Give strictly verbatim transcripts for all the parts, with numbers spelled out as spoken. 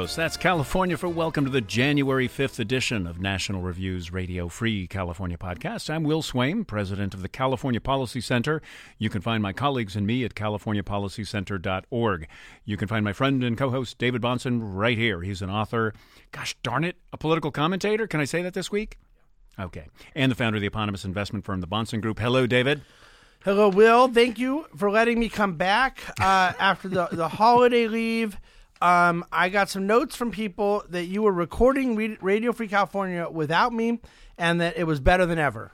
todos. That's California for welcome to the January fifth edition of National Review's Radio Free California podcast. I'm Will Swaim, president of the California Policy Center. You can find my colleagues and me at california policy center dot org. You can find my friend and co-host David Bahnsen right here. He's an author, gosh darn it, a political commentator. Can I say that this week? Okay. And the founder of the eponymous investment firm, the Bahnsen Group. Hello, David. Hello, Will. Thank you for letting me come back uh, after the, the holiday leave. Um, I got some notes from people that you were recording Radio Free California without me and that it was better than ever.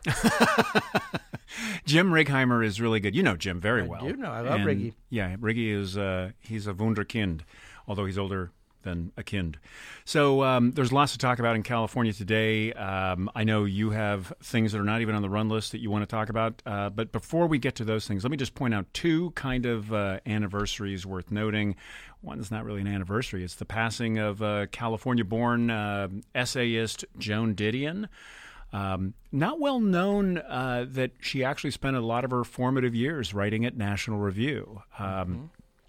Jim Righeimer is really good. You know Jim very I well. I do know. I love and, Riggy. Yeah, Riggy is uh, he's a wunderkind, although he's older than a kind. So um, there's lots to talk about in California today. Um, I know you have things that are not even on the run list that you want to talk about. Uh, but before we get to those things, let me just point out two kind of uh, anniversaries worth noting. One's not really an anniversary. It's the passing of uh, California-born uh, essayist Joan Didion. Um, not well known uh, that she actually spent a lot of her formative years writing at National Review. Um, mm-hmm.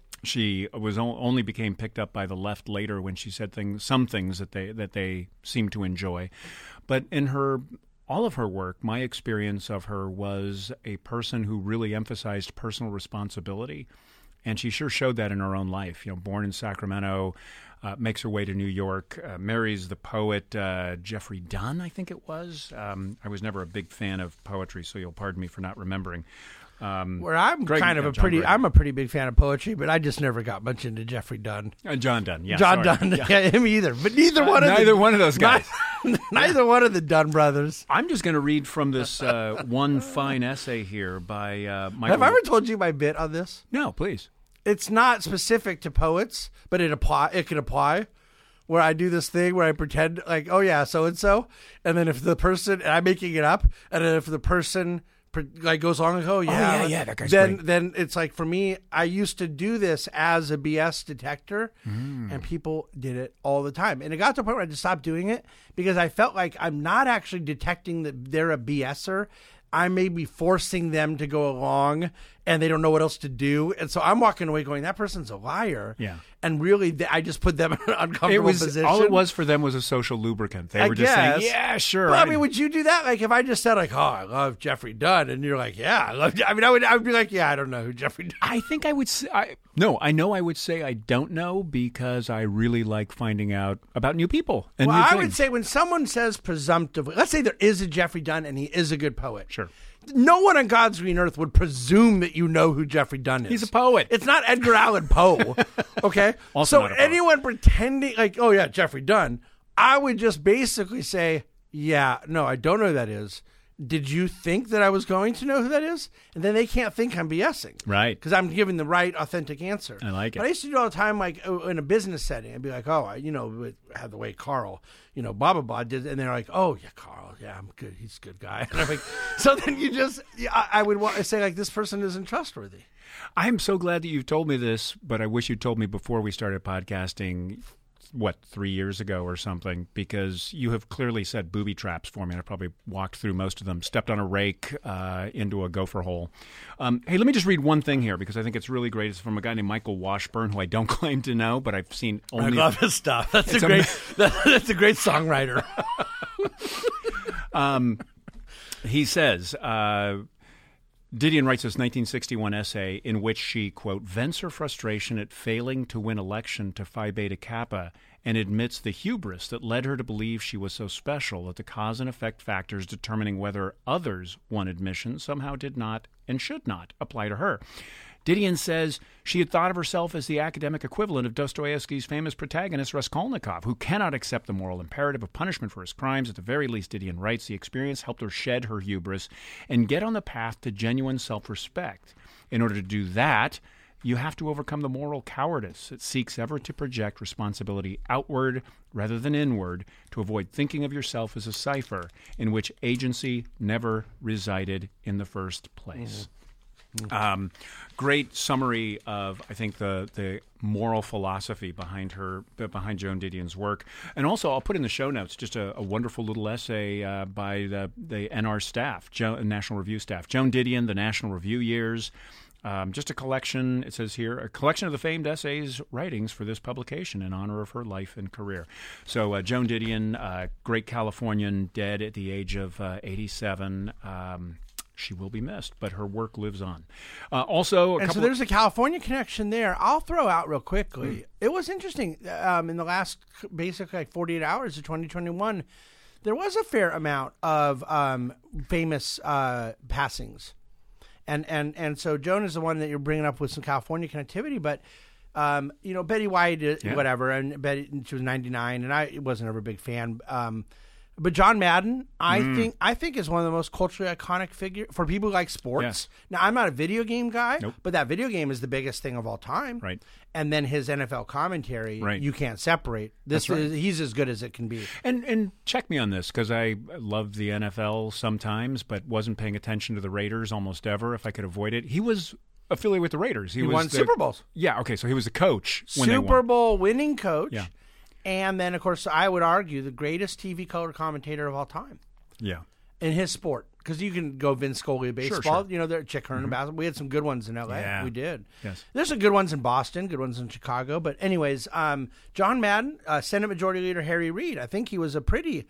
She was only became picked up by the left later when she said things, some things that they that they seemed to enjoy. But in her all of her work, my experience of her was a person who really emphasized personal responsibility, and she sure showed that in her own life. You know, born in Sacramento, uh, makes her way to New York, uh, marries the poet uh, Jeffrey Dunn, I think it was. Um, I was never a big fan of poetry, so you'll pardon me for not remembering. Um, Well, I'm Greg, kind of uh, a John pretty, Greg. I'm a pretty big fan of poetry, but I just never got much into Jeffrey Dunn. Uh, John Dunn, yeah. John sorry. Dunn, Yeah. yeah, him either. But neither Uh, one of neither the, one of those guys. neither one of the Dunn brothers. I'm just going to read from this uh, one fine essay here by uh, Michael. Have I ever told you my bit on this? No, please. It's not specific to poets, but it apply. It can apply. Where I do this thing where I pretend like, oh yeah, so and so, and then if the person, and I'm making it up, and then if the person like goes on and go, oh yeah, yeah, yeah, that guy's then great. then it's like for me, I used to do this as a B S detector, Mm. and people did it all the time, and it got to a point where I just stopped doing it because I felt like I'm not actually detecting that they're a BSer. I may be forcing them to go along and they don't know what else to do. And so I'm walking away going, that person's a liar. Yeah. And really, th- I just put them in an uncomfortable It was position. all it was for them was a social lubricant. They I were just guess. saying, "Yeah, sure." Well, I mean, would you do that? Like, if I just said, like, "Oh, I love Jeffrey Dunn," and you're like, "Yeah, I love," I mean, I would, I would be like, "Yeah, I don't know who Jeffrey Dunn." I think I would say, I, no, I know I would say I don't know because I really like finding out about new people and Well, new I things. would say when someone says presumptively, let's say there is a Jeffrey Dunn and he is a good poet. Sure. No one on God's green earth would presume that you know who Jeffrey Dunn is. He's a poet. It's not Edgar Allan Poe. Okay? Also so not a poet. anyone pretending like, oh yeah, Jeffrey Dunn, I would just basically say, yeah, no, I don't know who that is. Did you think that I was going to know who that is? And then they can't think I'm BSing. Right. Because I'm giving the right, authentic answer. I like it. But I used to do it all the time, like in a business setting. I'd be like, oh, I, you know, have the way Carl, you know, blah, blah, blah, did. And they're like, oh, yeah, Carl, yeah, I'm good. He's a good guy. And I'm like, so then you just, I, I would want to say, like, this person isn't trustworthy. I'm so glad that you've told me this, but I wish you told me before we started podcasting, what, three years ago or something, because you have clearly set booby traps for me. I probably walked through most of them, stepped on a rake uh, into a gopher hole. Um, hey, let me just read one thing here because I think it's really great. It's from a guy named Michael Washburn, who I don't claim to know, but I've seen only... I love his stuff. That's a It's great, that's a great songwriter. um, he says... Uh, Didion writes this nineteen sixty-one essay in which she, quote, vents her frustration at failing to win election to Phi Beta Kappa and admits the hubris that led her to believe she was so special that the cause and effect factors determining whether others won admission somehow did not and should not apply to her. Didion says she had thought of herself as the academic equivalent of Dostoevsky's famous protagonist Raskolnikov, who cannot accept the moral imperative of punishment for his crimes. At the very least, Didion writes, the experience helped her shed her hubris and get on the path to genuine self-respect. In order to do that, you have to overcome the moral cowardice that seeks ever to project responsibility outward rather than inward, to avoid thinking of yourself as a cipher in which agency never resided in the first place. Mm. Um, great summary of, I think, the the moral philosophy behind her, behind Joan Didion's work. And also, I'll put in the show notes just a, a wonderful little essay uh, by the, the N R staff, jo- National Review staff. Joan Didion, the National Review years. Um, just a collection, it says here, a collection of the famed essays, writings for this publication in honor of her life and career. So uh, Joan Didion, uh, great Californian, dead at the age of uh, eighty-seven. Um, she will be missed, but her work lives on. Uh, also, a and couple so there's a California connection there. I'll throw out real quickly. Mm. It was interesting. Um, in the last basically like forty-eight hours of twenty twenty-one, there was a fair amount of um, famous uh, passings. And, and and so Joan is the one that you're bringing up with some California connectivity, but um, you know, Betty White, uh, yeah. whatever, and Betty, she was ninety-nine, and I wasn't ever a big fan. Um, but John Madden, I mm. think I think is one of the most culturally iconic figure for people who like sports. Yes. Now, I'm not a video game guy, nope. but that video game is the biggest thing of all time. Right. And then his N F L commentary, right. you can't separate. This right. is he's as good as it can be. And and check me on this, because I love the N F L sometimes, but wasn't paying attention to the Raiders almost ever if I could avoid it. He was affiliated with the Raiders. He, he was won the, Super Bowls. Yeah, okay, so he was the coach when Super they won. Bowl winning coach. Yeah. And then, of course, I would argue the greatest T V color commentator of all time. Yeah. In his sport. Because you can go Vince Scully baseball. Sure, sure. You know, there Chick Hearn mm-hmm. basketball. We had some good ones in L A. Yeah. We did. Yes. There's some good ones in Boston, good ones in Chicago. But anyways, um, John Madden, uh, Senate Majority Leader Harry Reid, I think he was a pretty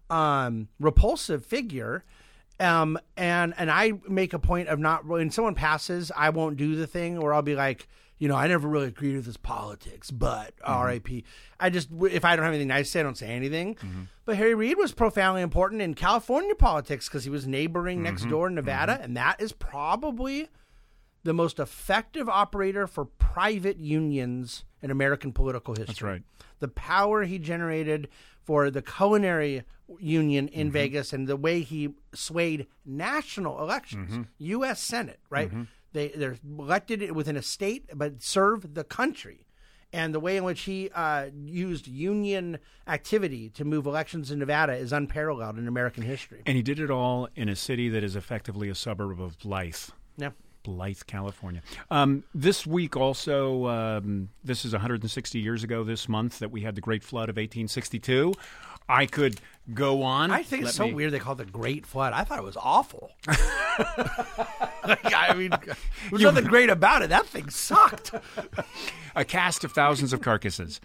um, repulsive figure. Um, and, and I make a point of not, when someone passes, I won't do the thing where I'll be like, you know, I never really agreed with his politics, but mm-hmm. R I P I just, if I don't have anything nice to say, I don't say anything. Mm-hmm. But Harry Reid was profoundly important in California politics because he was neighboring mm-hmm. next door in Nevada, mm-hmm. and that is probably the most effective operator for private unions in American political history. That's right. The power he generated for the culinary union in mm-hmm. Vegas and the way he swayed national elections, mm-hmm. U S Senate, right? Mm-hmm. They, they're elected within a state, but serve the country. And the way in which he uh, used union activity to move elections in Nevada is unparalleled in American history. And he did it all in a city that is effectively a suburb of Blythe. Yeah. Blythe, California. Um, this week also, um, this is one hundred sixty years ago this month that we had the Great Flood of eighteen sixty-two. I could go on. I think Let it's so me... weird they call it the Great Flood. I thought it was awful. like, I mean, there's you... nothing great about it. That thing sucked. A cast of thousands of carcasses.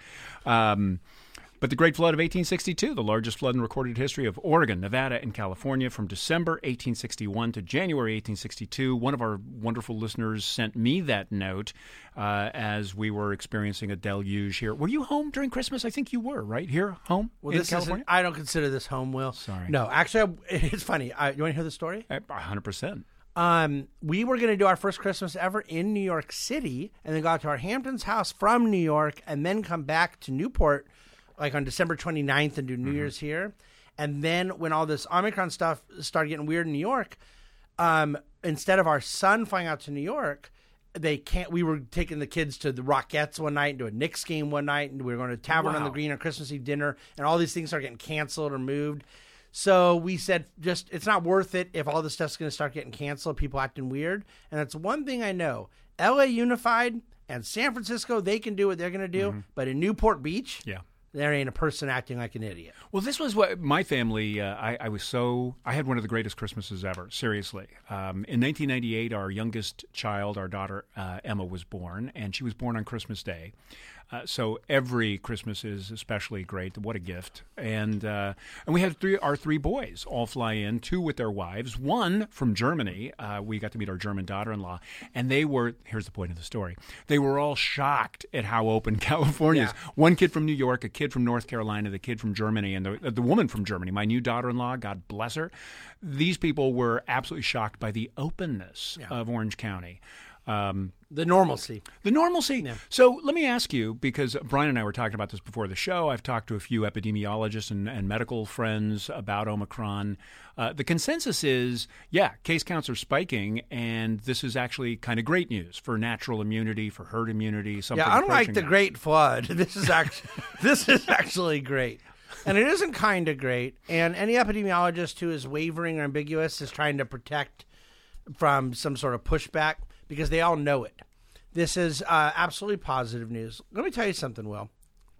Um, but the Great Flood of eighteen sixty-two, the largest flood in recorded history of Oregon, Nevada, and California from December eighteen sixty-one to January eighteen sixty-two. One of our wonderful listeners sent me that note uh, as we were experiencing a deluge here. Were you home during Christmas? I think you were, right? Here, home well, in this California? I don't consider this home, Will. Sorry. No, actually, it's funny. I, you want to hear the story? one hundred percent. Um, we were going to do our first Christmas ever in New York City and then go out to our Hamptons house from New York and then come back to Newport like on December twenty-ninth and do New mm-hmm. Year's here. And then when all this Omicron stuff started getting weird in New York, um, instead of our son flying out to New York, they can't. We were taking the kids to the Rockettes one night and to a Knicks game one night, and we were going to Tavern wow. on the Green on Christmas Eve dinner, and all these things started getting canceled or moved. So we said, just it's not worth it if all this stuff's going to start getting canceled, people acting weird. And that's one thing I know. L A Unified and San Francisco, they can do what they're going to do, mm-hmm. but in Newport Beach, yeah. there ain't a person acting like an idiot. Well, this was what my family, uh, I, I was so, I had one of the greatest Christmases ever, seriously. Um, in nineteen ninety-eight, our youngest child, our daughter, uh, Emma, was born, and she was born on Christmas Day. Uh, so every Christmas is especially great. What a gift. And uh, and we had three our three boys all fly in, two with their wives, one from Germany. Uh, we got to meet our German daughter-in-law. And they were, here's the point of the story, they were all shocked at how open California is. Yeah. One kid from New York, a kid from North Carolina, the kid from Germany, and the, the woman from Germany, my new daughter-in-law, God bless her. These people were absolutely shocked by the openness yeah. of Orange County. Um, the normalcy. The normalcy. Yeah. So let me ask you, because Brian and I were talking about this before the show. I've talked to a few epidemiologists and, and medical friends about Omicron. Uh, the consensus is, yeah, case counts are spiking, and this is actually kind of great news for natural immunity, for herd immunity. Something yeah, unlike the that. Great Flood, this is actually this is actually great. And it isn't kind of great. And any epidemiologist who is wavering or ambiguous is trying to protect from some sort of pushback, because they all know it. This is uh, absolutely positive news. Let me tell you something, Will.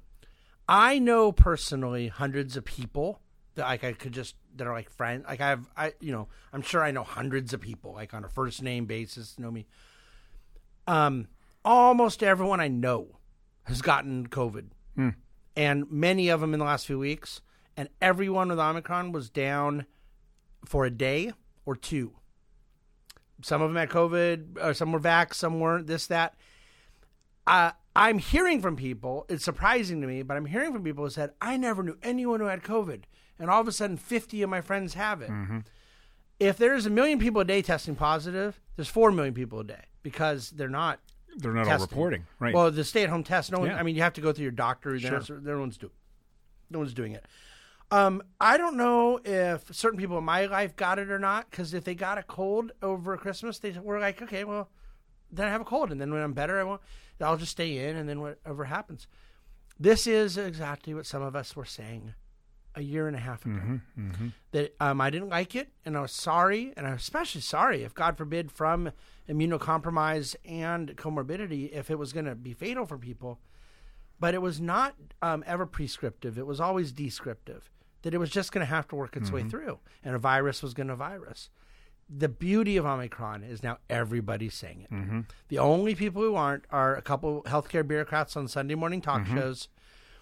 I know personally hundreds of people that like I could just that are like friends. Like I have, I you know, I'm sure I know hundreds of people like on a first name basis know me. Um, almost everyone I know has gotten COVID, Hmm. and many of them in the last few weeks. And everyone with Omicron was down for a day or two. Some of them had COVID, or some were vaxxed, some weren't. This, that. Uh, I'm hearing from people. It's surprising to me, but I'm hearing from people who said, "I never knew anyone who had COVID, and all of a sudden, fifty of my friends have it." Mm-hmm. If there's a million people a day testing positive, there's four million people a day because they're not. They're not all testing. reporting, right? Well, the stay-at-home test. No one. Yeah. I mean, you have to go through your doctor. Sure. No one's doing. No one's doing it. Um, I don't know if certain people in my life got it or not, because if they got a cold over Christmas, they were like, "Okay, well, then I have a cold, and then when I'm better, I won't. I'll just stay in, and then whatever happens." This is exactly what some of us were saying a year and a half ago. Mm-hmm, mm-hmm. That um, I didn't like it, and I was sorry, and I'm especially sorry if, God forbid, from immunocompromise and comorbidity, if it was going to be fatal for people. But it was not um, ever prescriptive. It was always descriptive, that it was just going to have to work its Mm-hmm. way through, and a virus was going to virus. The beauty of Omicron is now everybody's saying it. Mm-hmm. The only people who aren't are a couple healthcare bureaucrats on Sunday morning talk Mm-hmm. shows,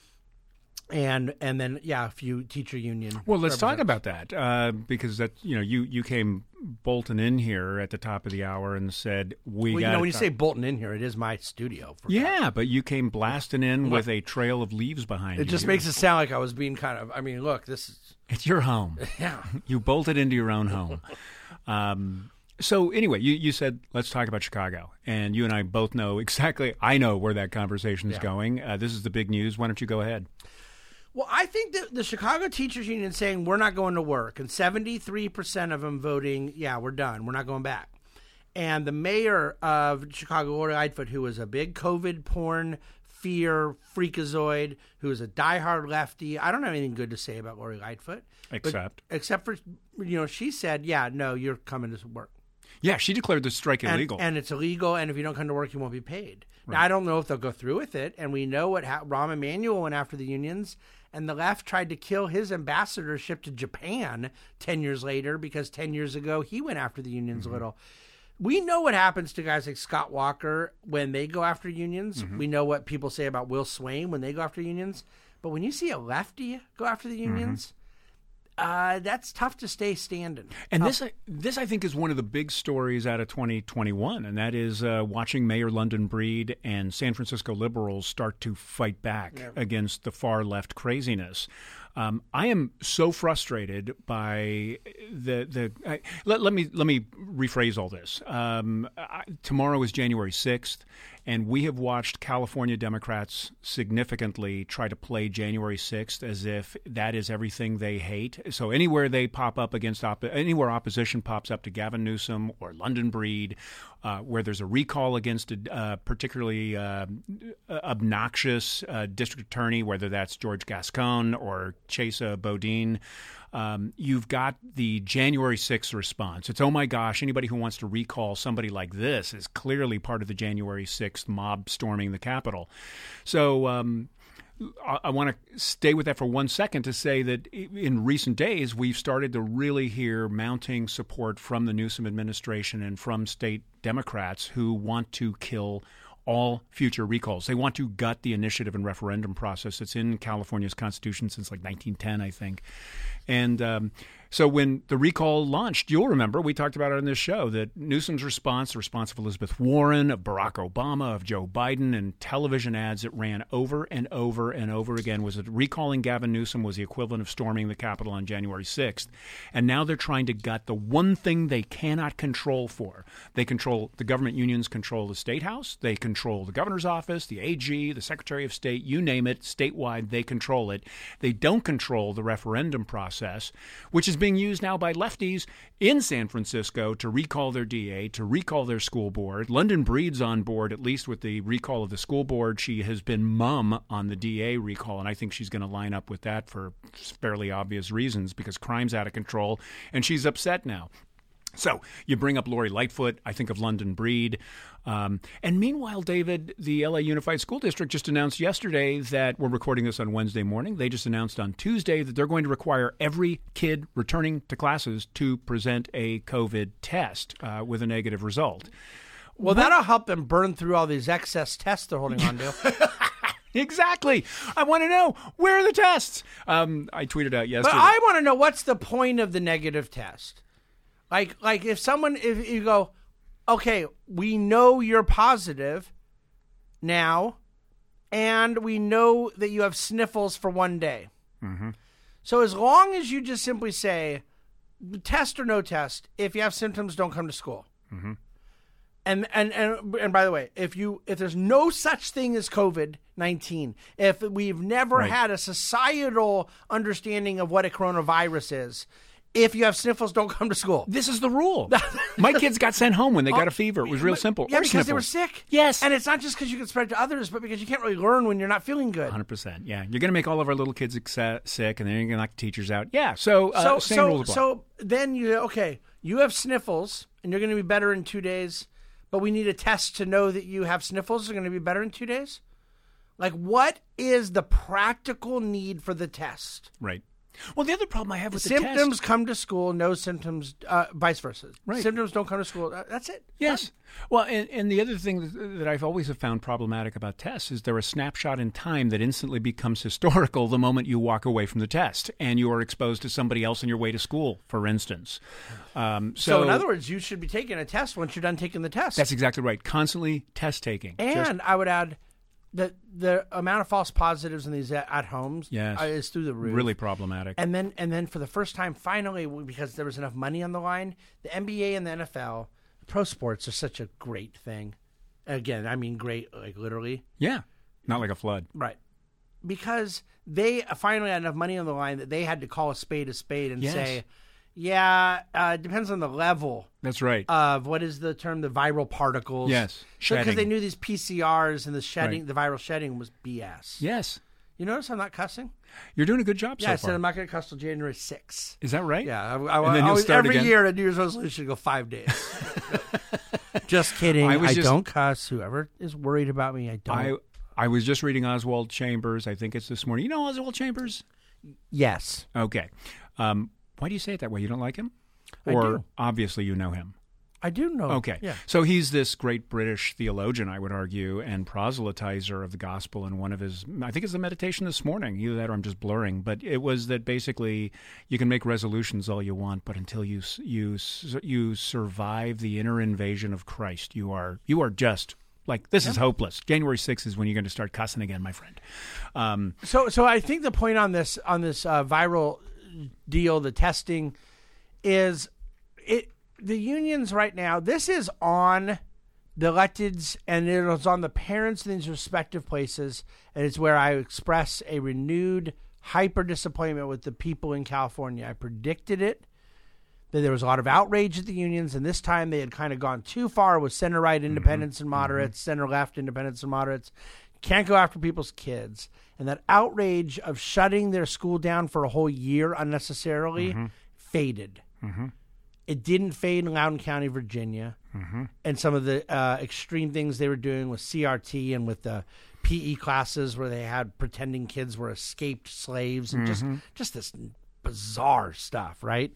and and then yeah, a few teacher union. Well, let's talk representatives. about that uh, because that you know you you came bolting in here at the top of the hour and said we Well, got. you know, when you say Bolton in here, it is my studio. For yeah, but you came blasting in with a trail of leaves behind you. it just makes it sound like I was being kind of. I mean, look, this is It's your home. yeah. You bolted into your own home. Um, so anyway, you, you said, let's talk about Chicago. And you and I both know exactly, I know where that conversation is Yeah. going. Uh, this is the big news. Why don't you go ahead? Well, I think that the Chicago Teachers Union is saying we're not going to work, and seventy-three percent of them voting, yeah, we're done. We're not going back. And the mayor of Chicago, Lori Lightfoot, who was a big COVID porn fear freakazoid, who is a diehard lefty. I don't have anything good to say about Lori Lightfoot. but- Except? except for, you know, she said, yeah, no, you're coming to work. Yeah, she declared the strike And, illegal. and it's illegal, and if you don't come to work, you won't be paid. Now, I don't know if they'll go through with it, and we know what ha- Rahm Emanuel went after the unions, and the left tried to kill his ambassadorship to Japan ten years later because ten years ago he went after the unions Mm-hmm. a little. We know what happens to guys like Scott Walker when they go after unions. Mm-hmm. We know what people say about Will Swain when they go after unions. But when you see a lefty go after the unions, uh, that's tough to stay standing. And this, this I think, is one of the big stories out of twenty twenty-one, and that is uh, watching Mayor London Breed and San Francisco liberals start to fight back against the far left craziness. Um, I am so frustrated by the the. I, let, let me let me rephrase all this. Um, I, tomorrow is January sixth, and we have watched California Democrats significantly try to play January sixth as if that is everything they hate. So anywhere they pop up against op- anywhere opposition pops up to Gavin Newsom or London Breed, uh, where there's a recall against a uh, particularly uh, obnoxious uh, district attorney, whether that's George Gascon or Chesa Bodine, um, you've got the January sixth response. It's, oh my gosh, anybody who wants to recall somebody like this is clearly part of the January sixth mob storming the Capitol. So um, I, I want to stay with that for one second to say that in recent days, we've started to really hear mounting support from the Newsom administration and from state Democrats who want to kill all future recalls. They want to gut the initiative and referendum process that's in California's Constitution since like nineteen ten, I think. And um, so when the recall launched, you'll remember, we talked about it on this show, that Newsom's response, the response of Elizabeth Warren, of Barack Obama, of Joe Biden, and television ads that ran over and over and over again was that recalling Gavin Newsom was the equivalent of storming the Capitol on January sixth. And now they're trying to gut the one thing they cannot control for. They control, the government unions control the State House, they control the governor's office, the A G, the Secretary of State, you name it, statewide, they control it. They don't control the referendum process, which is being used now by lefties in San Francisco to recall their D A, to recall their school board. London Breed's on board, at least with the recall of the school board. She has been mum on the D A recall, and I think she's going to line up with that for fairly obvious reasons because crime's out of control, and she's upset now. So you bring up Lori Lightfoot, I think of London Breed. Um, and meanwhile, David, the L A Unified School District just announced yesterday that we're recording this on Wednesday morning. They just announced on Tuesday that they're going to require every kid returning to classes to present a COVID test uh, with a negative result. Well, that'll help them burn through all these excess tests they're holding on to. Exactly. I want to know, where are the tests? Um, I tweeted out yesterday. But I want to know, what's the point of the negative test? Like, like if someone, if you go, okay, we know you're positive now, and we know that you have sniffles for one day. Mm-hmm. So as long as you just simply say, test or no test, if you have symptoms, don't come to school. Mm-hmm. And, and and and by the way, if you if there's no such thing as COVID nineteen, if we've never Right. had a societal understanding of what a coronavirus is, if you have sniffles, don't come to school. This is the rule. My kids got sent home when they got a fever. It was real But- simple. Yeah, Or because they were sniffles. sick. Yes. And it's not just because you can spread to others, but because you can't really learn when you're not feeling good. one hundred percent. Yeah. You're going to make all of our little kids ex- sick, and then you're going to knock the teachers out. Yeah. So, uh, So same so rules apply. so then you okay, you have sniffles, and you're going to be better in two days. But we need a test to know that you have sniffles are going to be better in two days? Like, what is the practical need for the test? Right. Well, the other problem I have with the Symptoms test... come to school, no symptoms, uh, vice versa. Right. Symptoms don't come to school. Uh, that's it. Yes. Well, and, and the other thing that, that I've always have found problematic about tests is they're a snapshot in time that instantly becomes historical the moment you walk away from the test and you are exposed to somebody else on your way to school, for instance. Um, so, So, in other words, you should be taking a test once you're done taking the test. that's exactly right. Constantly test taking. Just- and I would add that the amount of false positives in these at, at homes Yes. uh, is through the roof. really problematic. And then, and then for the first time, finally, because there was enough money on the line, the N B A and the N F L, pro sports are such a great thing. Again, I mean great, like literally. yeah. Not like a flood. Right. Because they finally had enough money on the line that they had to call a spade a spade and Yes. say, yeah, uh, it depends on the level That's right. of, what is the term, the viral particles. Yes. Because Shedding. they knew these P C Rs and the shedding, Right. the viral shedding was B S. yes. You notice I'm not cussing? You're doing a good job Yeah, so I said far. I'm not going to cuss till January sixth. Is that right? Yeah, I, I, And then I you'll always, start every again? year a New Year's resolution to go five days. Just kidding. I I, was just- don't cuss. Whoever is worried about me, I don't. I I was just reading Oswald Chambers. I think it's this morning. You know Oswald Chambers? yes. Okay. Um, why do you say it that way? You don't like him? I Or do. obviously you know him. I do know. Okay. Yeah. So he's this great British theologian, I would argue, and proselytizer of the gospel. And one of his, I think it's the meditation this morning, either that or I'm just blurring, but it was that basically you can make resolutions all you want, but until you you you survive the inner invasion of Christ, you are you are just like, this is hopeless. January sixth is when you're going to start cussing again, my friend. Um, So, so I think the point on this on this uh, viral deal, the testing, is it the unions right now. This is on the electeds, and it is on the parents in these respective places, and it's where I express a renewed hyper disappointment with the people in California. I predicted it, that there was a lot of outrage at the unions, and this time they had kind of gone too far with center-right independents and moderates, center-left independents and moderates. Can't go after people's kids. And that outrage of shutting their school down for a whole year unnecessarily faded. It didn't fade in Loudoun County, Virginia. And some of the uh, extreme things they were doing with C R T and with the P E classes where they had pretending kids were escaped slaves and just, just this bizarre stuff, right?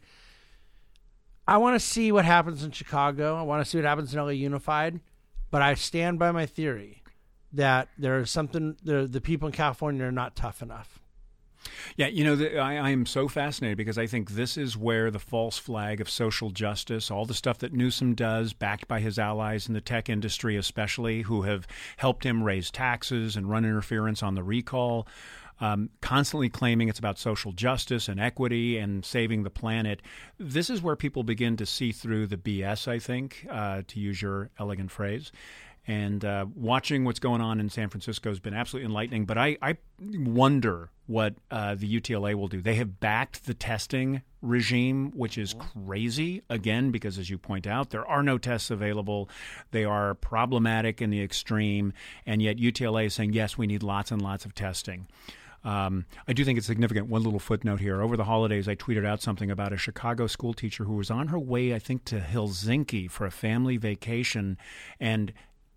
I want to see what happens in Chicago. I want to see what happens in L A Unified. But I stand by my theory that there is something, the, the people in California are not tough enough. Yeah, you know, the, I, I am so fascinated because I think this is where the false flag of social justice, all the stuff that Newsom does, backed by his allies in the tech industry especially, who have helped him raise taxes and run interference on the recall, um, constantly claiming it's about social justice and equity and saving the planet. This is where people begin to see through the B S, I think, uh, to use your elegant phrase. And uh, watching what's going on in San Francisco has been absolutely enlightening. But I, I wonder what uh, the U T L A will do. They have backed the testing regime, which is crazy, again, because as you point out, there are no tests available. They are problematic in the extreme. And yet U T L A is saying, yes, we need lots and lots of testing. Um, I do think it's significant. One little footnote here. Over the holidays, I tweeted out something about a Chicago school teacher who was on her way, I think, to Helsinki for a family vacation, and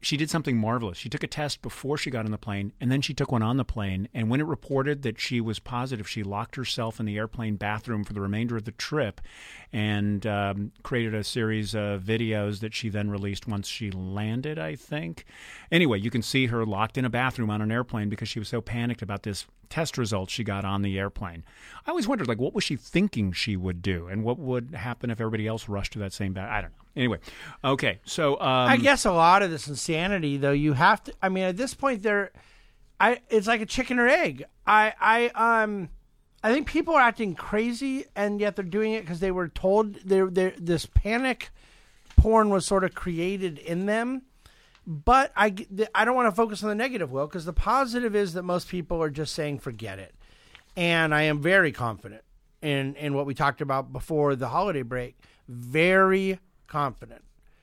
she did something marvelous. She took a test before she got on the plane, and then she took one on the plane. And when it reported that she was positive, she locked herself in the airplane bathroom for the remainder of the trip and um, created a series of videos that she then released once she landed, I think. Anyway, you can see her locked in a bathroom on an airplane because she was so panicked about this test result she got on the airplane. I always wondered, like, what was she thinking she would do, and what would happen if everybody else rushed to that same bathroom? I don't know. Anyway, okay, so um, I guess a lot of this insanity, though, you have to. I mean, at this point, they're, I it's like a chicken or egg. I, I, um, I think people are acting crazy, and yet they're doing it because they were told they're, they're, this panic porn was sort of created in them. But I, I don't want to focus on the negative, Will, because the positive is that most people are just saying forget it, and I am very confident in in what we talked about before the holiday break. Very confident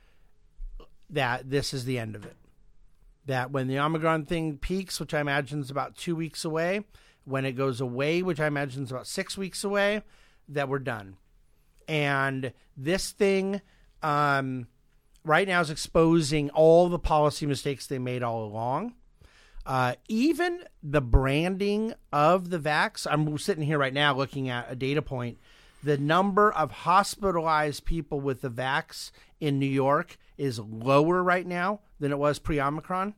that this is the end of it. That when the Omicron thing peaks, which I imagine is about two weeks away, when it goes away, which I imagine is about six weeks away, that we're done. And this thing um, right now is exposing all the policy mistakes they made all along. Uh, even the branding of the vax. I'm sitting here right now looking at a data point. The number of hospitalized people with the vax in New York is lower right now than it was pre-Omicron.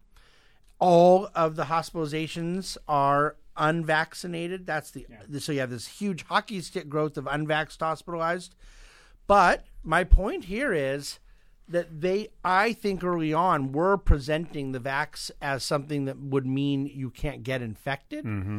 All of the hospitalizations are unvaccinated. That's the yeah. So you have this huge hockey stick growth of unvaxxed hospitalized. But my point here is that they, I think early on, were presenting the vax as something that would mean you can't get infected. Mm-hmm.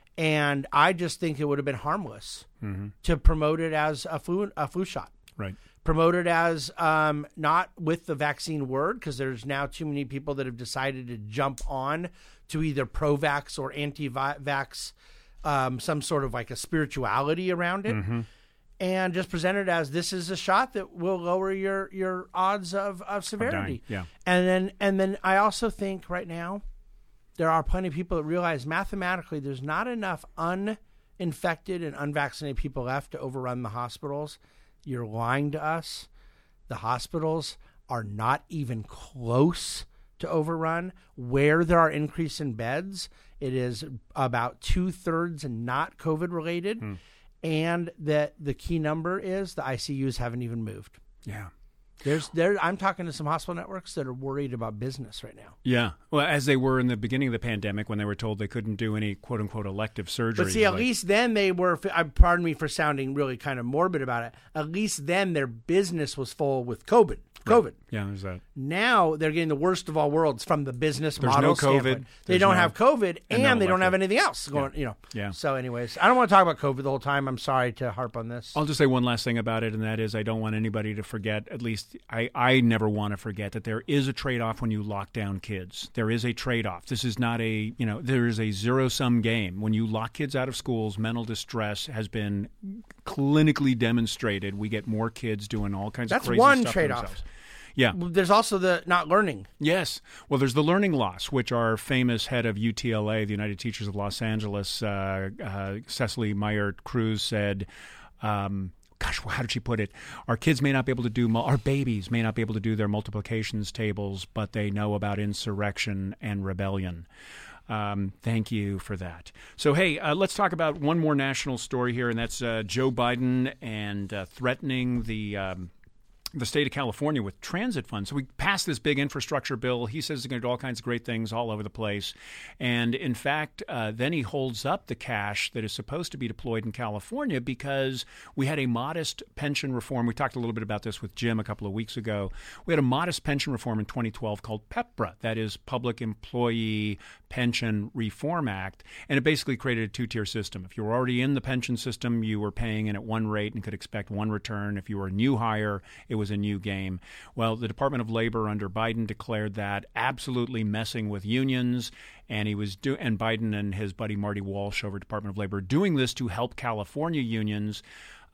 And I just think it would have been harmless mm-hmm. to promote it as a flu a flu shot. Right. Promote it as um, not with the vaccine word, because there's now too many people that have decided to jump on to either pro-vax or anti-vax, um, some sort of like a spirituality around it. Mm-hmm. And just present it as this is a shot that will lower your, your odds of, of severity. Of yeah. And then and then I also think right now, there are plenty of people that realize mathematically there's not enough uninfected and unvaccinated people left to overrun the hospitals. You're lying to us. The hospitals are not even close to overrun. Where there are increase in beds, it is about two-thirds not COVID-related. Hmm. And that the key number is the I C Us haven't even moved. Yeah. There's there. I'm talking to some hospital networks that are worried about business right now. Yeah, well, as they were in the beginning of the pandemic when they were told they couldn't do any "quote unquote" elective surgery. But see, at like, least then they were. Pardon me for sounding really kind of morbid about it. At least then their business was full with COVID. COVID. Right. Yeah, there's that. Now they're getting the worst of all worlds from the business there's model no COVID. standpoint. They don't no, have COVID, and, and they don't elective. have anything else going. Yeah. You know. Yeah. So, anyways, I don't want to talk about COVID the whole time. I'm sorry to harp on this. I'll just say one last thing about it, and that is I don't want anybody to forget. At least I, I never want to forget that there is a trade-off when you lock down kids. There is a trade-off. This is not a you know there is a zero-sum game. When you lock kids out of schools, mental distress has been clinically demonstrated. We get more kids doing all kinds That's of crazy one stuff to trade-off. themselves. Yeah. There's also the not learning. Yes. Well, there's the learning loss, which our famous head of U T L A, the United Teachers of Los Angeles, uh, uh, Cecily Meyer Cruz said, um, gosh, how did she put it? Our kids may not be able to do, our babies may not be able to do their multiplications tables, but they know about insurrection and rebellion. Um, thank you for that. So, hey, uh, let's talk about one more national story here, and that's uh, Joe Biden and uh, threatening the um, the state of California with transit funds. So we passed this big infrastructure bill. He says he's going to do all kinds of great things all over the place. And in fact, uh, then he holds up the cash that is supposed to be deployed in California because we had a modest pension reform. We talked a little bit about this with Jim a couple of weeks ago. We had a modest pension reform in twenty twelve called PEPRA, that is Public Employee Pension Reform Act. And it basically created a two-tier system. If you were already in the pension system, you were paying in at one rate and could expect one return. If you were a new hire, it was a new game. Well, the Department of Labor under Biden declared that absolutely messing with unions, and he was do- and Biden and his buddy Marty Walsh over Department of Labor doing this to help California unions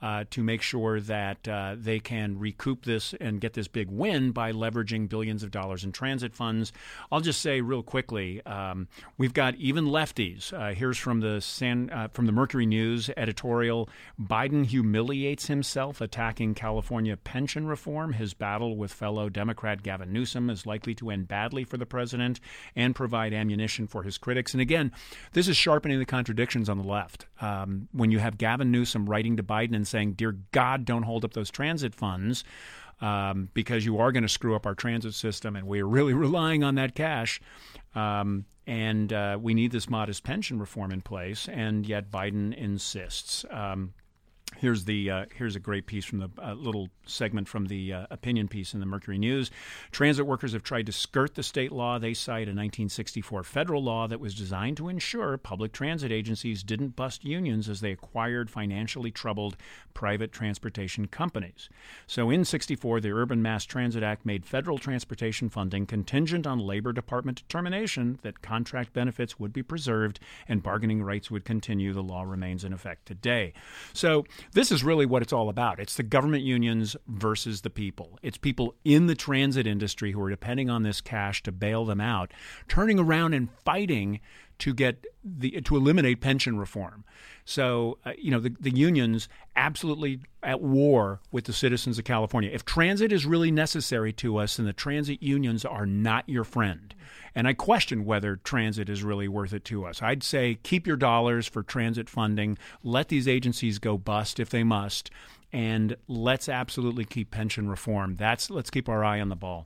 uh, to make sure that uh, they can recoup this and get this big win by leveraging billions of dollars in transit funds. I'll just say real quickly, um, we've got even lefties. Uh, here's from the San, uh, from the Mercury News editorial: Biden humiliates himself attacking California pension reform. His battle with fellow Democrat Gavin Newsom is likely to end badly for the president and provide ammunition for his critics. And again, this is sharpening the contradictions on the left. Um, when you have Gavin Newsom writing to Biden and saying, "Dear God, don't hold up those transit funds um, because you are going to screw up our transit system, and we're really relying on that cash. Um, and uh, we need this modest pension reform in place." And yet Biden insists. Um, Here's the uh, here's a great piece from the uh, little segment from the uh, opinion piece in the Mercury News. Transit workers have tried to skirt the state law. They cite a nineteen sixty-four federal law that was designed to ensure public transit agencies didn't bust unions as they acquired financially troubled private transportation companies. So in sixty-four, the Urban Mass Transit Act made federal transportation funding contingent on Labor Department determination that contract benefits would be preserved and bargaining rights would continue. The law remains in effect today. So this is really what it's all about. It's the government unions versus the people. It's people in the transit industry who are depending on this cash to bail them out, turning around and fighting to get the to eliminate pension reform. So, uh, you know, the, the unions absolutely at war with the citizens of California. If transit is really necessary to us, then the transit unions are not your friend. And I question whether transit is really worth it to us. I'd say keep your dollars for transit funding. Let these agencies go bust if they must. And let's absolutely keep pension reform. That's let's keep our eye on the ball.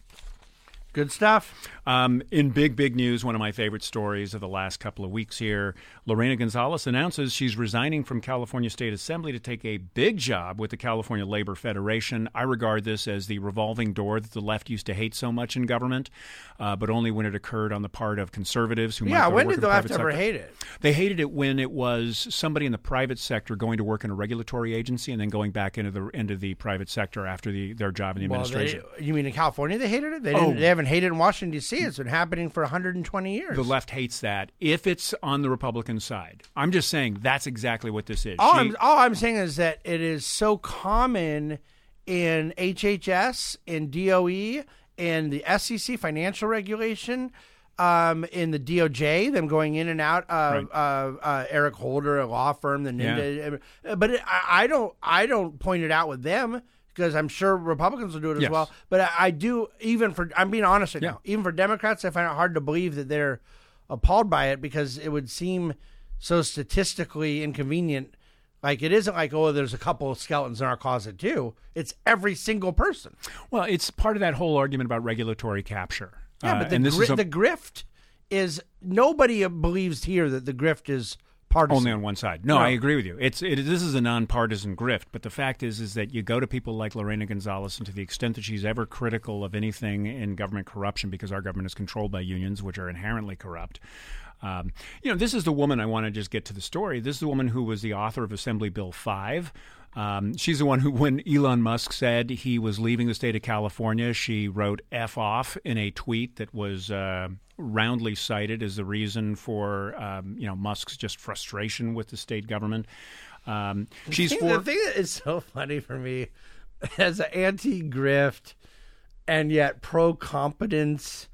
Good stuff. Um, in big, big news, one of my favorite stories of the last couple of weeks here, Lorena Gonzalez announces she's resigning from California State Assembly to take a big job with the California Labor Federation. I regard this as the revolving door that the left used to hate so much in government, uh, but only when it occurred on the part of conservatives who yeah, might go when to work did in the the left private ever sector. hate it? They hated it when it was somebody in the private sector going to work in a regulatory agency and then going back into the into the private sector after the, their job in the Well, administration. they, you mean in California they hated it? They, Oh. didn't, they haven't hated it in Washington, D C It's been happening for one hundred twenty years. The left hates that if it's on the Republican side. I'm just saying that's exactly what this is. All, She- I'm, all I'm saying is that it is so common in H H S, in D O E, in the S E C financial regulation, um, in the D O J, them going in and out of Right. uh, uh, Eric Holder, a law firm, the Yeah. Ninda. But it, I, I don't, I don't point it out with them because I'm sure Republicans will do it as Yes. well. But I, I do, even for, I'm being honest right Yeah. now, even for Democrats, I find it hard to believe that they're appalled by it because it would seem so statistically inconvenient. Like, it isn't like, oh, there's a couple of skeletons in our closet, too. It's every single person. well, it's part of that whole argument about regulatory capture. Yeah, Uh, but the, and this gri- is a- the grift is, nobody believes here that the grift is partisan. only on one side. No, No. I agree with you. It's it, this is a nonpartisan grift, but the fact is is that you go to people like Lorena Gonzalez, and to the extent that she's ever critical of anything in government corruption, because our government is controlled by unions, which are inherently corrupt. Um, you know, this is the woman, I want to just get to the story. This is the woman who was the author of Assembly Bill five. Um, she's the one who, when Elon Musk said he was leaving the state of California, she wrote F off in a tweet that was uh, roundly cited as the reason for, um, you know, Musk's just frustration with the state government. Um, she's The thing- for... The thing that is so funny for me, as an anti-grift and yet pro-competence,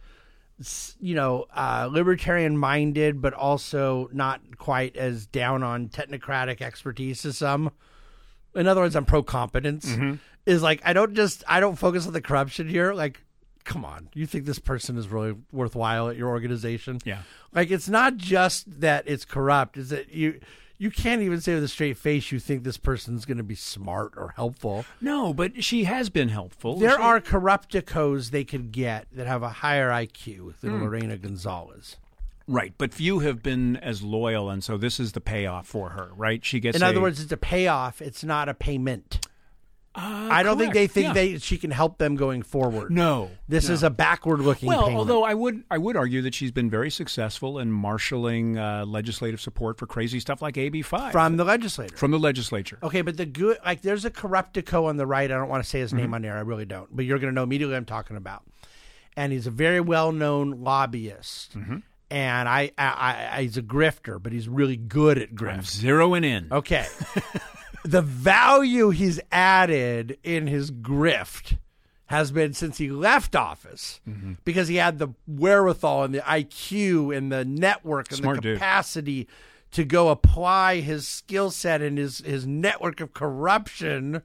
s- you know, uh, libertarian-minded, but also not quite as down on technocratic expertise as some. In other words, I'm pro-competence. Mm-hmm. Is like, I don't just, I don't focus on the corruption here. Like, come on, you think this person is really worthwhile at your organization? Yeah. Like, it's not just that it's corrupt. Is that you, you can't even say with a straight face you think this person's going to be smart or helpful. No, but she has been helpful. There She- are corrupticos they could get that have a higher I Q than Hmm. Lorena Gonzalez. Right, but few have been as loyal, and so this is the payoff for her, right? She gets In a- other words, it's a payoff. It's not a payment. Uh, I don't think correct, they think yeah. they she can help them going forward. No. This no. is a backward-looking Well, payment. although I would I would argue that she's been very successful in marshaling uh, legislative support for crazy stuff like A B five from the legislator. from the legislature. Okay, but the good, like, there's a corruptico on the right. I don't want to say his Mm-hmm. name on air. I really don't. But you're going to know immediately what I'm talking about. And he's a very well-known lobbyist. Mm-hmm. And I, I, I, he's a grifter, but he's really good at I'm grift. zeroing in. Okay. the value he's added in his grift has been since he left office, mm-hmm. because he had the wherewithal and the I Q and the network and Smart the capacity dude. to go apply his skill set and his, his network of corruption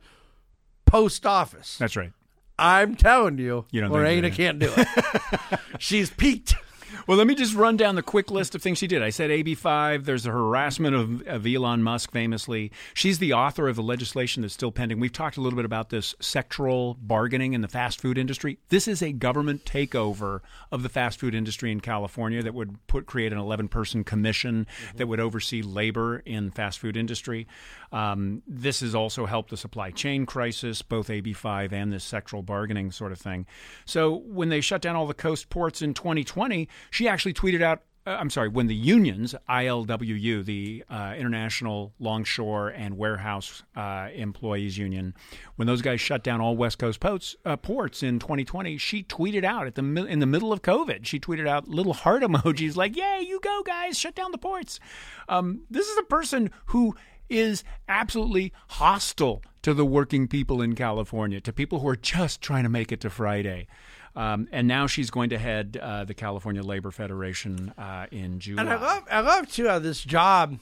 post office. That's right. I'm telling you, you don't Lorena can't do it. She's peaked. Well, let me just run down the quick list of things she did. I said A B five. There's the harassment of, of Elon Musk, famously. She's the author of the legislation that's still pending. We've talked a little bit about this sectoral bargaining in the fast food industry. This is a government takeover of the fast food industry in California that would put create an eleven-person commission mm-hmm. that would oversee labor in fast food industry. Um, this has also helped the supply chain crisis, both A B five and this sectoral bargaining sort of thing. So when they shut down all the coast ports in twenty twenty, she actually tweeted out, uh, I'm sorry, when the unions, I L W U, the uh, International Longshore and Warehouse uh, Employees Union, when those guys shut down all West Coast ports, uh, ports in twenty twenty, she tweeted out at the in the middle of COVID, she tweeted out little heart emojis like, yay, you go, guys, shut down the ports. Um, this is a person who is absolutely hostile to the working people in California, to people who are just trying to make it to Friday. Um, and now she's going to head uh, the California Labor Federation uh, in July. And I love, I love too how this job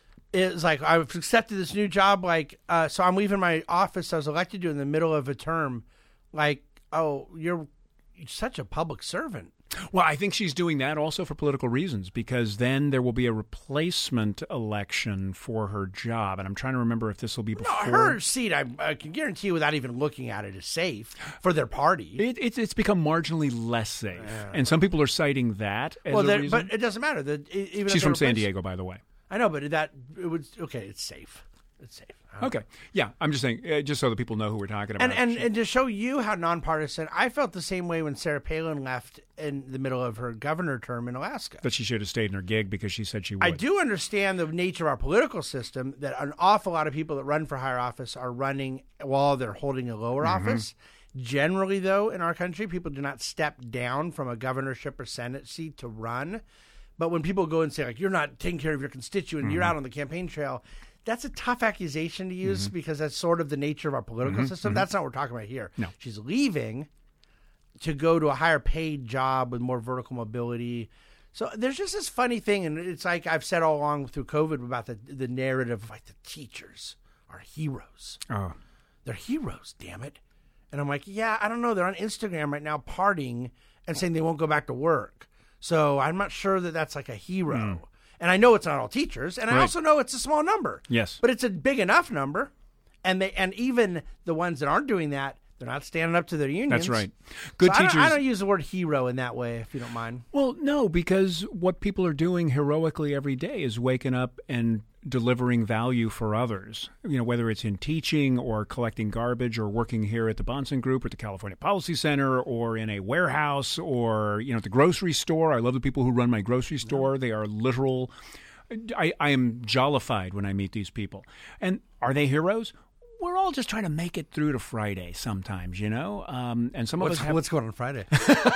is like, I've accepted this new job. Like, uh, so I'm leaving my office I was elected to in the middle of a term. Like, oh, you're such a public servant. Well, I think she's doing that also for political reasons, because then there will be a replacement election for her job. And I'm trying to remember if this will be before. No, her seat, I, I can guarantee you without even looking at it, is safe for their party. It, it, it's become marginally less safe. Yeah. And some people are citing that as well, a reason. But it doesn't matter. The, even she's from replace, San Diego, by the way. I know, but that, it would, okay, it's safe. It's safe. Okay. Yeah, I'm just saying, uh, just so that people know who we're talking about. And and, and to show you how nonpartisan, I felt the same way when Sarah Palin left in the middle of her governor term in Alaska. That she should have stayed in her gig because she said she would. I do understand the nature of our political system, that an awful lot of people that run for higher office are running while they're holding a lower mm-hmm. office. Generally, though, in our country, people do not step down from a governorship or senate seat to run. But when people go and say, like, you're not taking care of your constituent, mm-hmm. you're out on the campaign trail, that's a tough accusation to use mm-hmm. because that's sort of the nature of our political mm-hmm. system. Mm-hmm. That's not what we're talking about here. No. She's leaving to go to a higher paid job with more vertical mobility. So there's just this funny thing, and it's like I've said all along through COVID about the the narrative of like the teachers are heroes. Oh. They're heroes, damn it. And I'm like, yeah, I don't know. They're on Instagram right now partying and saying they won't go back to work. So I'm not sure that that's like a hero. Mm. And I know it's not all teachers, and I right. also know it's a small number. Yes. But it's a big enough number. And they and even the ones that aren't doing that, they're not standing up to their unions. That's right. Good so teachers. I don't, I don't use the word hero in that way, if you don't mind. Well, no, because what people are doing heroically every day is waking up and delivering value for others. You know, whether it's in teaching or collecting garbage or working here at the Bahnsen Group or at the California Policy Center or in a warehouse or, you know, at the grocery store. I love the people who run my grocery store. They are literal. I, I am jollified when I meet these people. And are they heroes? We're all just trying to make it through to Friday sometimes, you know? Um, and some of what's, us have... What's going on Friday?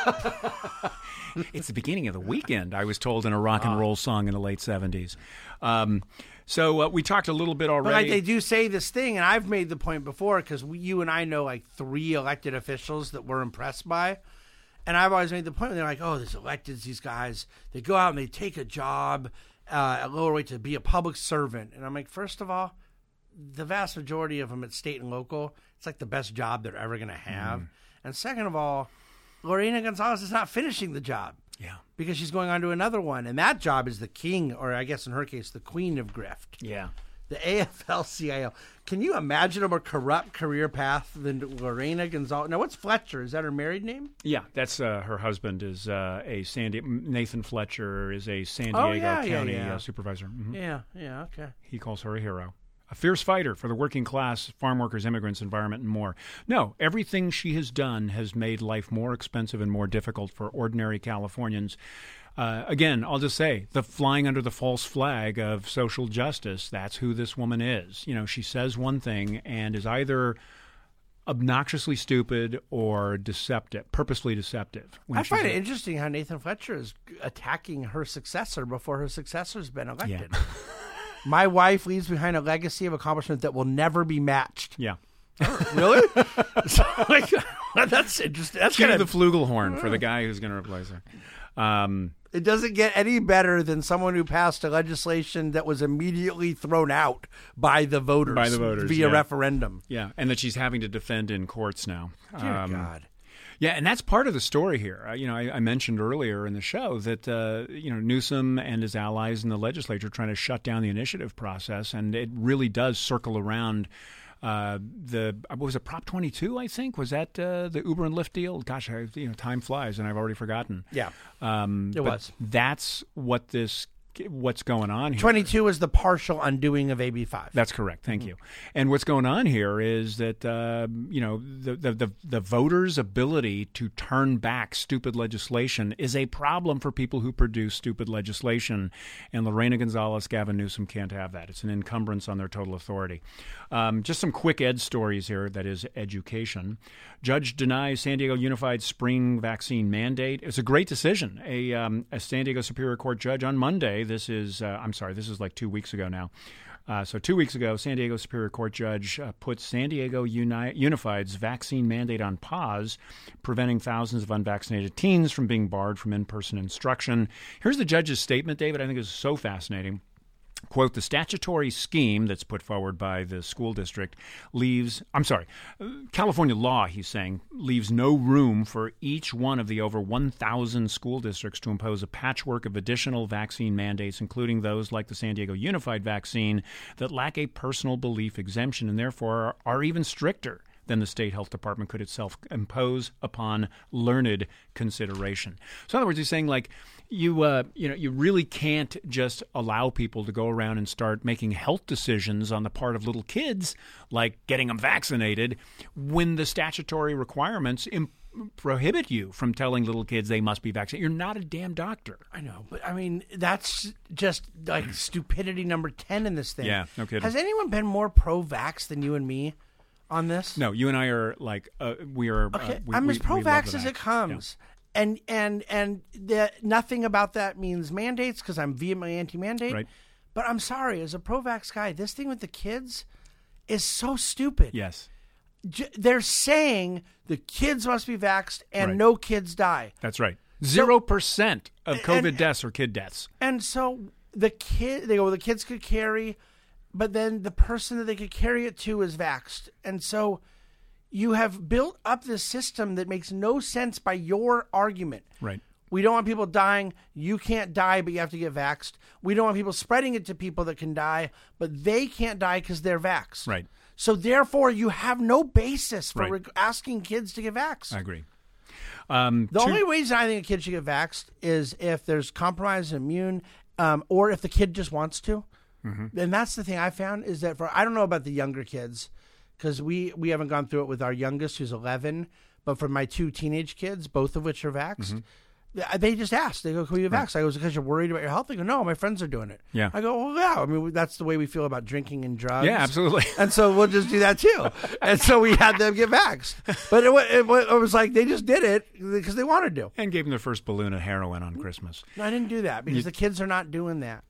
It's the beginning of the weekend, I was told in a rock and roll song in the late seventies. Um, so uh, we talked a little bit already. But like, they do say this thing, and I've made the point before, because you and I know like three elected officials that we're impressed by. And I've always made the point when they're like, oh, there's electeds, these guys, they go out and they take a job uh, at lower rate to be a public servant. And I'm like, first of all, the vast majority of them at state and local, it's like the best job they're ever going to have. Mm. And second of all, Lorena Gonzalez is not finishing the job. Yeah. Because she's going on to another one. And that job is the king, or I guess in her case, the queen of grift. Yeah. The A F L C I O. Can you imagine a more corrupt career path than Lorena Gonzalez? Now, what's Fletcher? Is that her married name? Yeah, that's uh, her husband is uh, a San Di- Nathan Fletcher is a San Diego oh, yeah, County yeah, yeah. Uh, supervisor. Mm-hmm. Yeah, yeah, okay. He calls her a hero. A fierce fighter for the working class, farm workers, immigrants, environment, and more. No, everything she has done has made life more expensive and more difficult for ordinary Californians. Uh, again, I'll just say, the flying under the false flag of social justice, that's who this woman is. You know, she says one thing and is either obnoxiously stupid or deceptive, purposely deceptive. I find it interesting how Nathan Fletcher is attacking her successor before her successor's been elected. Yeah. My wife leaves behind a legacy of accomplishment that will never be matched. Yeah. Really? So, like, that's interesting. That's Cue kind the of. flugelhorn for the guy who's going to replace her. Um, It doesn't get any better than someone who passed a legislation that was immediately thrown out by the voters, By the voters, via yeah. referendum. yeah, and that she's having to defend in courts now. Dear Um, God. Yeah, and that's part of the story here. Uh, you know, I, I mentioned earlier in the show that uh, you know Newsom and his allies in the legislature are trying to shut down the initiative process, and it really does circle around uh, the what was it, Prop twenty-two? I think was that uh, the Uber and Lyft deal. Gosh, I, you know, time flies, and I've already forgotten. Yeah, um, it but was. That's what this. What's going on here? twenty-two is the partial undoing of A B five. That's correct. Thank Mm-hmm. you. And what's going on here is that uh, you know the, the the the voters' ability to turn back stupid legislation is a problem for people who produce stupid legislation. And Lorena Gonzalez, Gavin Newsom can't have that. It's an encumbrance on their total authority. Um, just some quick ed stories here. That is education. Judge denies San Diego Unified spring vaccine mandate. It's a great decision. A, um, a San Diego Superior Court judge on Monday. This is, uh, I'm sorry, this is like two weeks ago now. Uh, so two weeks ago, San Diego Superior Court judge uh, put San Diego Uni- Unified's vaccine mandate on pause, preventing thousands of unvaccinated teens from being barred from in-person instruction. Here's the judge's statement, David. I think is so fascinating. Quote, the statutory scheme that's put forward by the school district leaves, I'm sorry, California law, he's saying, leaves no room for each one of the over one thousand school districts to impose a patchwork of additional vaccine mandates, including those like the San Diego Unified vaccine that lack a personal belief exemption and therefore are, are even stricter than the state health department could itself impose upon learned consideration. So in other words, he's saying like you, uh, you know, you really can't just allow people to go around and start making health decisions on the part of little kids, like getting them vaccinated, when the statutory requirements imp- prohibit you from telling little kids they must be vaccinated. You're not a damn doctor. I know, but I mean, that's just like stupidity number ten in this thing. Yeah, no kidding. Has anyone been more pro-vax than you and me on this? No, you and I are like uh, we are. Okay, uh, we, I'm we, as we love pro-vax the as vax. it comes, and and and the, nothing about that means mandates because I'm vehemently anti-mandate. Right. But I'm sorry, as a pro-vax guy, this thing with the kids is so stupid. Yes, J- They're saying the kids must be vaxxed and Right. no kids die. that's right. Zero percent of COVID and- deaths are kid deaths. And so the kid, they go, well, the kids could carry, but then the person that they could carry it to is vaxxed. And so you have built up this system that makes no sense by your argument. Right. We don't want people dying. You can't die, but you have to get vaxxed. We don't want people spreading it to people that can die, but they can't die because they're vaxxed. Right. So therefore, you have no basis for Right. re- asking kids to get vaxxed. I agree. Um, The two- only reason I think a kid should get vaxxed is if there's compromised immune, um, or if the kid just wants to. Mm-hmm. And that's the thing I found is that for I don't know about the younger kids because we we haven't gone through it with our youngest who's eleven, but for my two teenage kids, both of which are vaxxed. Mm-hmm. They just asked. They go, "Can we get vaxxed?" I go, "Because you're worried about your health." They go, "No, my friends are doing it." Yeah. I go, "Well, yeah. I mean, that's the way we feel about drinking and drugs." Yeah, absolutely. And so we'll just do that too. And so we had them get vaxxed. But it, wa- it, wa- it was like they just did it because they wanted to. And gave them their first balloon of heroin on Christmas. No, I didn't do that because the kids are not doing that.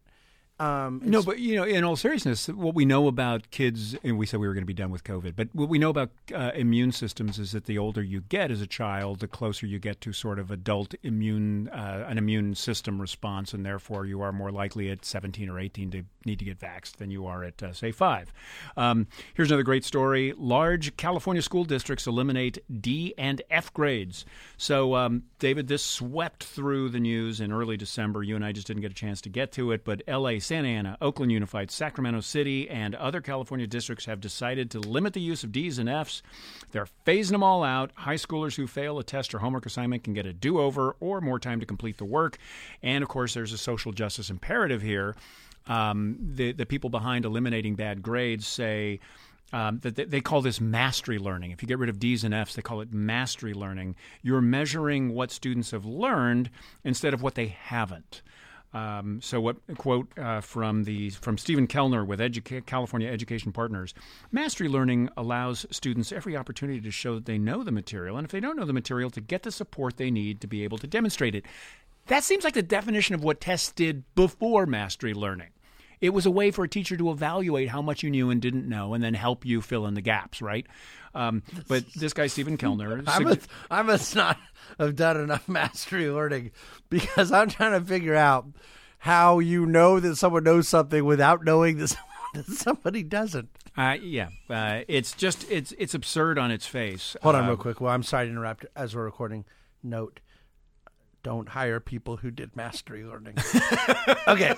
Um, No, it's- but, you know, in all seriousness, what we know about kids, and we said we were going to be done with COVID, but what we know about uh, immune systems is that the older you get as a child, the closer you get to sort of adult immune, uh, an immune system response, and therefore you are more likely at seventeen or eighteen to need to get vaxxed than you are at, uh, say, five. Um, here's another great story. Large California school districts eliminate D and F grades. So, um, David, this swept through the news in early December. You and I just didn't get a chance to get to it, but L A, Santa Ana, Oakland Unified, Sacramento City, and other California districts have decided to limit the use of D's and F's. They're phasing them all out. High schoolers who fail a test or homework assignment can get a do-over or more time to complete the work. And, of course, there's a social justice imperative here. Um, the, the people behind eliminating bad grades say um, that they, they call this mastery learning. If you get rid of D's and F's, they call it mastery learning. You're measuring what students have learned instead of what they haven't. Um, so what quote uh, from the from Stephen Kellner with Educa- California Education Partners, mastery learning allows students every opportunity to show that they know the material, and if they don't know the material, to get the support they need to be able to demonstrate it. That seems like the definition of what tests did before mastery learning. It was a way for a teacher to evaluate how much you knew and didn't know and then help you fill in the gaps, right? Um, but this guy, Stephen Kellner... I must, I must not have done enough mastery learning because I'm trying to figure out how you know that someone knows something without knowing that somebody doesn't. Uh, yeah, uh, it's just, it's it's absurd on its face. Hold on uh, real quick. Well, I'm sorry to interrupt as we're recording. Note, don't hire people who did mastery learning. Okay,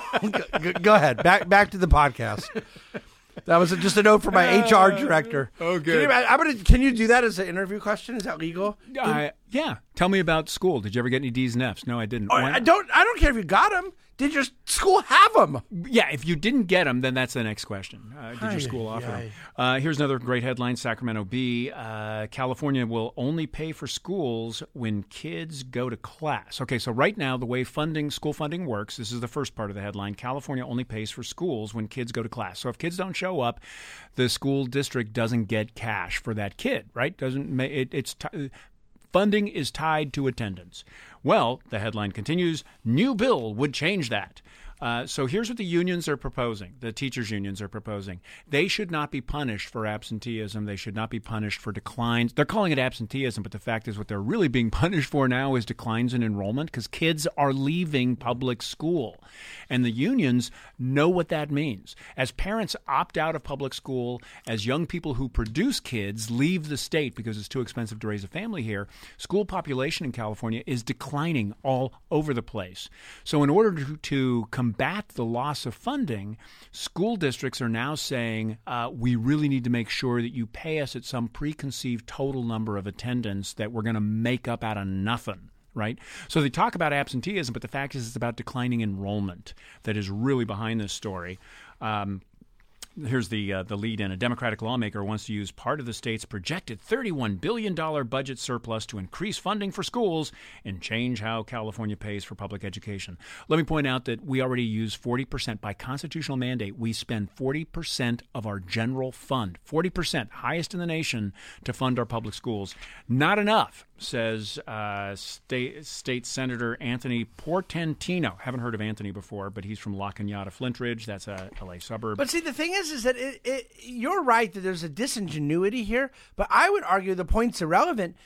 go, go ahead. Back back to the podcast. That was just a note for my H R director. Oh, good. Can you, I'm gonna, can you do that as an interview question? Is that legal? Uh, yeah. Tell me about school. Did you ever get any D's and F's? No, I didn't. Oh, I don't. I don't care if you got them. Did your school have them? Yeah, if you didn't get them, then that's the next question. Uh, did your school offer them? Uh, here's another great headline, Sacramento Bee. Uh, California will only pay for schools when kids go to class. Okay, so right now, the way funding, school funding works, this is the first part of the headline, California only pays for schools when kids go to class. So if kids don't show up, the school district doesn't get cash for that kid, right? Doesn't ma- it, it's t- Funding is tied to attendance. Well, the headline continues, new bill would change that. Uh, so here's what the unions are proposing, the teachers' unions are proposing. They should not be punished for absenteeism. They should not be punished for declines. They're calling it absenteeism, but the fact is what they're really being punished for now is declines in enrollment because kids are leaving public school. And the unions know what that means. As parents opt out of public school, as young people who produce kids leave the state because it's too expensive to raise a family here, school population in California is declining all over the place. So in order to, to combat the loss of funding, school districts are now saying, uh, we really need to make sure that you pay us at some preconceived total number of attendance that we're going to make up out of nothing. Right? So they talk about absenteeism, but the fact is it's about declining enrollment that is really behind this story. Um, Here's the uh, the lead in. A Democratic lawmaker wants to use part of the state's projected thirty-one billion dollars budget surplus to increase funding for schools and change how California pays for public education. Let me point out that we already use forty percent. By constitutional mandate, we spend forty percent of our general fund, forty percent, highest in the nation, to fund our public schools. Not enough, says uh, State, State Senator Anthony Portantino. Haven't heard of Anthony before, but he's from La Cañada, Flintridge. That's a L A suburb. But see, the thing is, is that it, it, you're right that there's a disingenuity here, but I would argue the point's irrelevant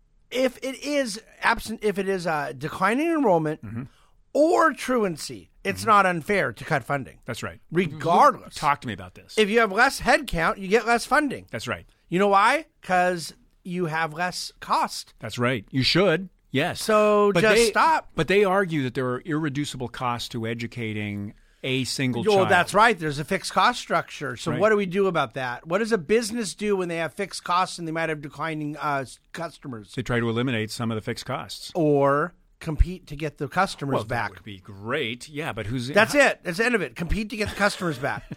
if it is absent, if it is a declining enrollment mm-hmm. or truancy. It's mm-hmm. not unfair to cut funding. That's right. Regardless. Talk to me about this. If you have less head count, you get less funding. That's right. You know why? Because you have less cost. That's right. You should. Yes. So but just they, stop. But they argue that there are irreducible costs to educating a single well, child. That's right. There's a fixed cost structure. So right. what do we do about that? What does a business do when they have fixed costs and they might have declining uh, customers? They try to eliminate some of the fixed costs. Or compete to get the customers well, back. That would be great. Yeah, but who's... That's how, it. That's the end of it. Compete to get the customers back.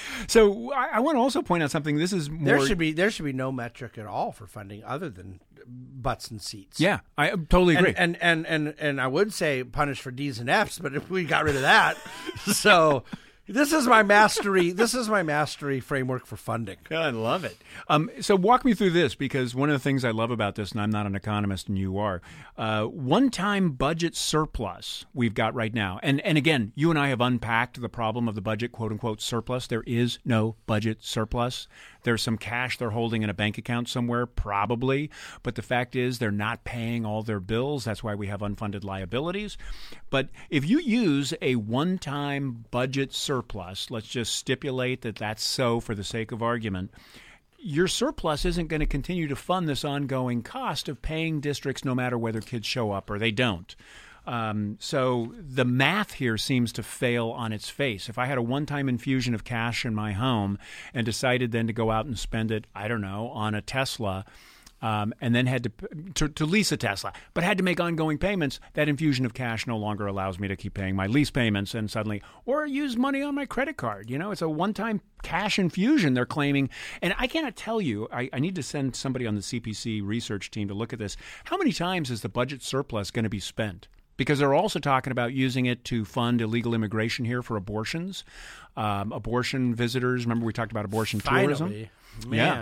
So I, I want to also point out something. This is more... There should be there should be no metric at all for funding other than butts and seats. Yeah, I totally agree. And and, and, and, and I would say punish for D's and F's, but if we got rid of that... so... This is my mastery. This is my mastery framework for funding. I love it. Um, so walk me through this, because one of the things I love about this, and I'm not an economist and you are, uh, one-time budget surplus we've got right now. And and again, you and I have unpacked the problem of the budget, quote-unquote, surplus. There is no budget surplus. There's some cash they're holding in a bank account somewhere, probably. But the fact is they're not paying all their bills. That's why we have unfunded liabilities. But if you use a one-time budget surplus, let's just stipulate that that's so for the sake of argument, your surplus isn't going to continue to fund this ongoing cost of paying districts no matter whether kids show up or they don't. Um, so the math here seems to fail on its face. If I had a one-time infusion of cash in my home and decided then to go out and spend it, I don't know, on a Tesla, um, and then had to, to to lease a Tesla, but had to make ongoing payments, that infusion of cash no longer allows me to keep paying my lease payments and suddenly, or use money on my credit card. You know, it's a one-time cash infusion they're claiming. And I cannot tell you, I, I need to send somebody on the C P C research team to look at this. How many times is the budget surplus going to be spent? Because they're also talking about using it to fund illegal immigration here for abortions, um, abortion visitors. Remember we talked about abortion Finally. tourism? Man. Yeah.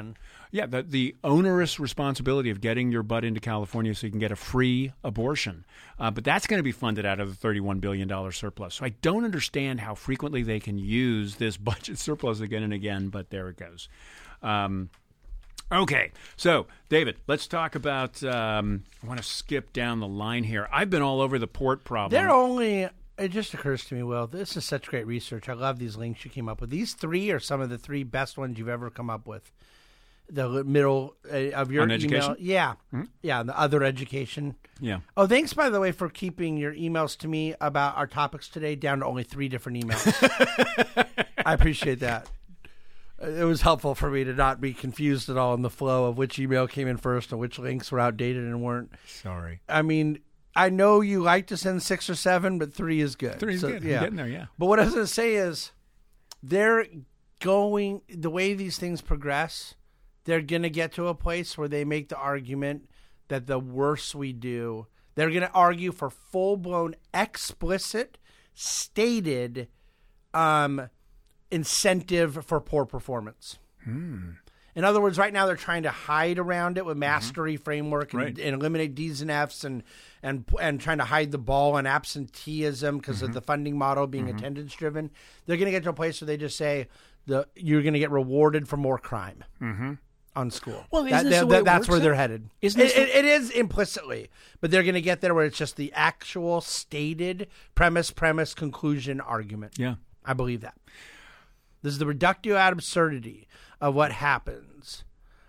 Yeah, the, the onerous responsibility of getting your butt into California so you can get a free abortion. Uh, but that's going to be funded out of the thirty-one billion dollars surplus. So I don't understand how frequently they can use this budget surplus again and again, but there it goes. Um, okay, so, David, let's talk about, um, I want to skip down the line here. I've been all over the port problem. They're only... It just occurs to me, Will, this is such great research. I love these links you came up with. These three are some of the three best ones you've ever come up with. The middle uh, of your On email. education? Yeah. Mm-hmm. Yeah, and the other education. Yeah. Oh, thanks, by the way, for keeping your emails to me about our topics today down to only three different emails. I appreciate that. It was helpful for me to not be confused at all in the flow of which email came in first and which links were outdated and weren't. Sorry. I mean... I know you like to send six or seven, but three is good. Three is so, good. Yeah. I'm getting there, yeah. But what I was going to say is they're going, the way these things progress, they're going to get to a place where they make the argument that the worse we do, they're going to argue for full-blown, explicit, stated um, incentive for poor performance. Hmm. In other words, right now they're trying to hide around it with mastery mm-hmm. framework and, right. and eliminate D's and F's and and and trying to hide the ball on absenteeism because mm-hmm. of the funding model being mm-hmm. attendance driven. They're going to get to a place where they just say the you're going to get rewarded for more crime mm-hmm. on school. Well, isn't that, this that, the way that, it that's works where then? they're headed. Isn't it, this it, it is implicitly, but they're going to get there where it's just the actual stated premise, premise, conclusion argument. Yeah, I believe that. This is the reductio ad absurdity of what happens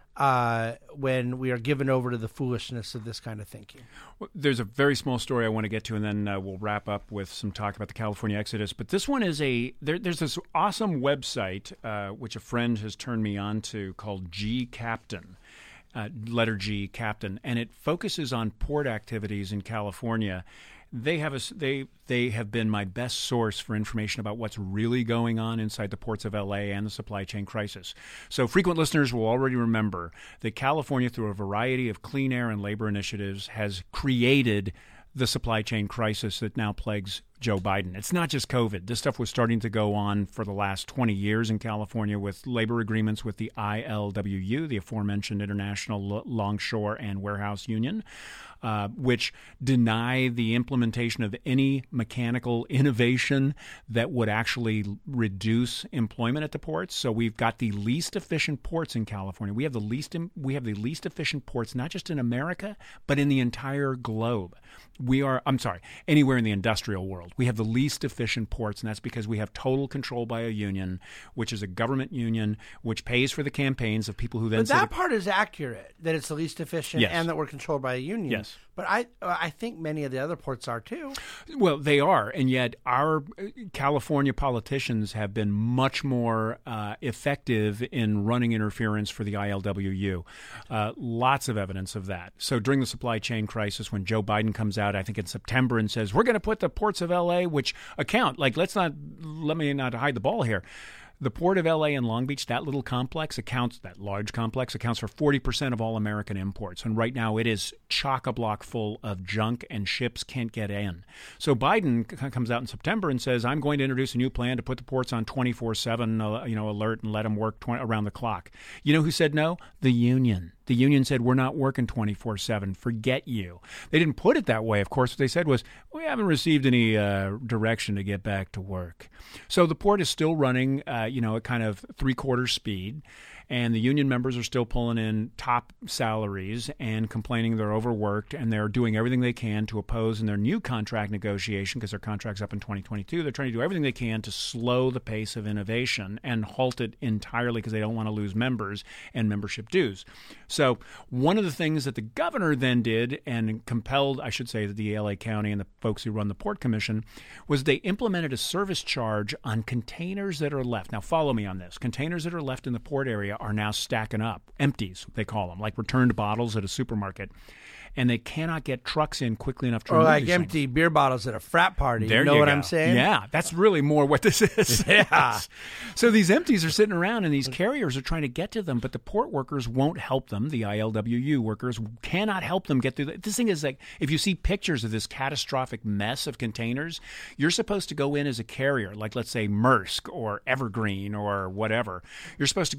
uh, when we are given over to the foolishness of this kind of thinking. Well, there's a very small story I want to get to, and then uh, we'll wrap up with some talk about the California Exodus. But this one is a there, there's this awesome website uh, which a friend has turned me on to called G Captain. Uh, letter G Captain, and it focuses on port activities in California. They have a, they they have been my best source for information about what's really going on inside the ports of L A and the supply chain crisis. So frequent listeners will already remember that California, through a variety of clean air and labor initiatives, has created the supply chain crisis that now plagues Joe Biden. It's not just COVID. This stuff was starting to go on for the last twenty years in California with labor agreements with the I L W U, the aforementioned International Longshore and Warehouse Union, uh, which deny the implementation of any mechanical innovation that would actually reduce employment at the ports. So we've got the least efficient ports in California. We have the least we have the least efficient ports, not just in America, but in the entire globe. We are, I'm sorry, anywhere in the industrial world. We have the least efficient ports, and that's because we have total control by a union, which is a government union, which pays for the campaigns of people who then... But that part is accurate, that it's the least efficient yes. and that we're controlled by a union. Yes. But I uh, I think many of the other ports are too. Well, they are, and yet our California politicians have been much more uh, effective in running interference for the I L W U. Uh, lots of evidence of that. So during the supply chain crisis, when Joe Biden comes out, I think in September, and says, we're going to put the ports of L A, which account, like, let's not, let me not hide the ball here. The Port of L A and Long Beach, that little complex accounts, that large complex accounts for forty percent of all American imports. And right now it is chock-a-block full of junk and ships can't get in. So Biden c- comes out in September and says, I'm going to introduce a new plan to put the ports on twenty-four seven, uh, you know, alert and let them work twenty around the clock. You know who said no? The union. The union said, we're not working twenty-four seven. Forget you. They didn't put it that way, of course. What they said was, we haven't received any uh, direction to get back to work. So the port is still running, uh, you know, at kind of three-quarter speed. And the union members are still pulling in top salaries and complaining they're overworked, and they're doing everything they can to oppose in their new contract negotiation, because their contract's up in twenty twenty-two. They're trying to do everything they can to slow the pace of innovation and halt it entirely because they don't want to lose members and membership dues. So one of the things that the governor then did and compelled, I should say, the L A County and the folks who run the Port Commission, was they implemented a service charge on containers that are left. Now, follow me on this. Containers that are left in the port area are now stacking up, empties, they call them, like returned bottles at a supermarket. And they cannot get trucks in quickly enough to or remove like these empty things. beer bottles at a frat party. There you know you what go. I'm saying? Yeah, that's really more what this is. Yeah. So these empties are sitting around, and these carriers are trying to get to them, but the port workers won't help them. The I L W U workers cannot help them get through. The, this thing is like, if you see pictures of this catastrophic mess of containers, you're supposed to go in as a carrier, like let's say Maersk or Evergreen or whatever. You're supposed to go into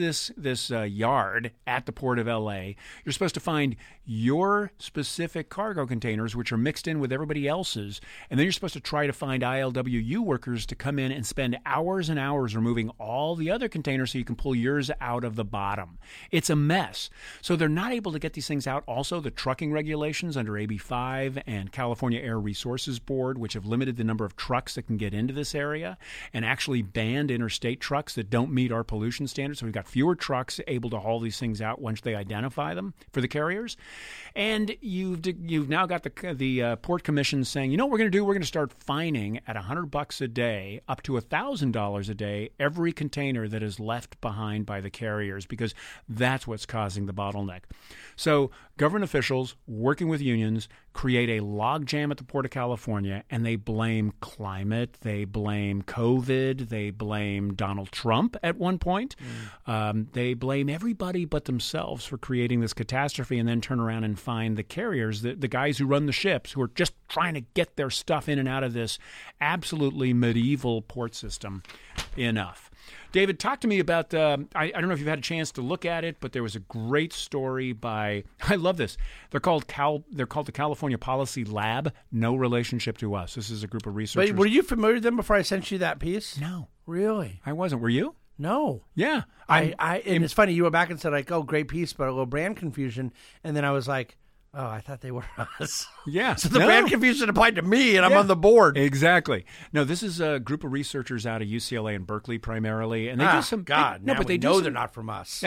this this uh, yard at the Port of L A. You're supposed to find your specific cargo containers, which are mixed in with everybody else's, and then you're supposed to try to find I L W U workers to come in and spend hours and hours removing all the other containers so you can pull yours out of the bottom. It's a mess. So they're not able to get these things out. Also, the trucking regulations under A B five and California Air Resources Board, which have limited the number of trucks that can get into this area and actually banned interstate trucks that don't meet our pollution standards. So we've got fewer trucks able to haul these things out once they identify them for the carriers. And you've you've now got the the uh, Port Commission saying, you know what we're going to do? We're going to start fining at one hundred bucks a day, up to one thousand dollars a day, every container that is left behind by the carriers, because that's what's causing the bottleneck. So government officials working with unions create a logjam at the Port of California, and they blame climate, they blame COVID, they blame Donald Trump at one point. Mm. Um, they blame everybody but themselves for creating this catastrophe, and then turn around and find the carriers, the, the guys who run the ships, who are just trying to get their stuff in and out of this absolutely medieval port system enough. David, talk to me about, uh, I, I don't know if you've had a chance to look at it, but there was a great story by, I love this. They're called Cal, they're called the California Policy Lab. No relationship to us. This is a group of researchers. But were you familiar with them before I sent you that piece? No. Really? I wasn't. Were you? No. Yeah. I, I and it's funny, you went back and said like, oh, great piece, but a little brand confusion. And then I was like, oh, I thought they were us. Yeah. So the no. brand confusion applied to me, and I'm yeah. on the board. Exactly. No, this is a group of researchers out of U C L A and Berkeley primarily, and they ah, do some. God, they, no, now but we they know do some, they're not from us.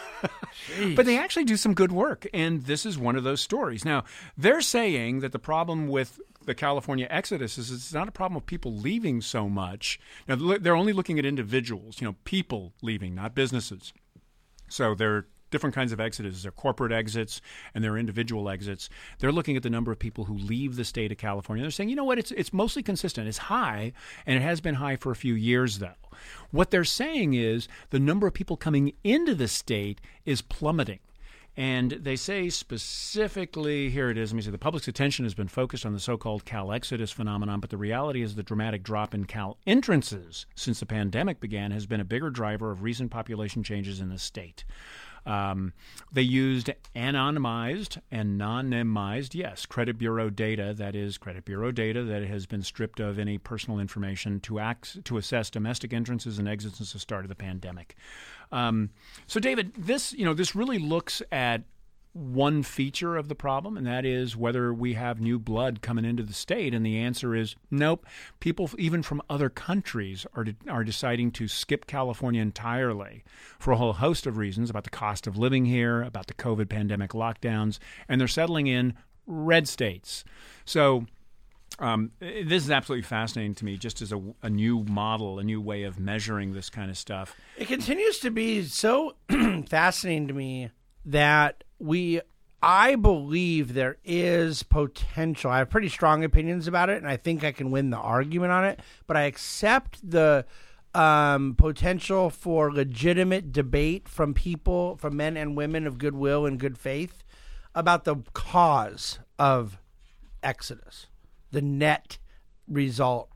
But they actually do some good work, and this is one of those stories. Now, they're saying that the problem with the California exodus is it's not a problem of people leaving so much. Now, they're only looking at individuals, you know, people leaving, not businesses. So they're different kinds of exodus. There are corporate exits and there are individual exits. They're looking at the number of people who leave the state of California. They're saying, you know what, it's it's mostly consistent. It's high, and it has been high for a few years, though. What they're saying is the number of people coming into the state is plummeting. And they say specifically, here it is, let me see, the public's attention has been focused on the so-called Cal Exodus phenomenon, but the reality is the dramatic drop in Cal entrances since the pandemic began has been a bigger driver of recent population changes in the state. Um, they used anonymized and non-anonymized, yes, credit bureau data, that is credit bureau data that has been stripped of any personal information to act, to assess domestic entrances and exits since the start of the pandemic. Um, so, David, this, you know, this really looks at one feature of the problem, and that is whether we have new blood coming into the state. And the answer is nope. People, even from other countries, are de- are deciding to skip California entirely for a whole host of reasons about the cost of living here, about the COVID pandemic lockdowns, and they're settling in red states. So um, this is absolutely fascinating to me, just as a, a new model, a new way of measuring this kind of stuff. It continues to be so fascinating to me that we, I believe there is potential. I have pretty strong opinions about it, and I think I can win the argument on it. But I accept the um, potential for legitimate debate from people, from men and women of goodwill and good faith, about the cause of exodus, the net result.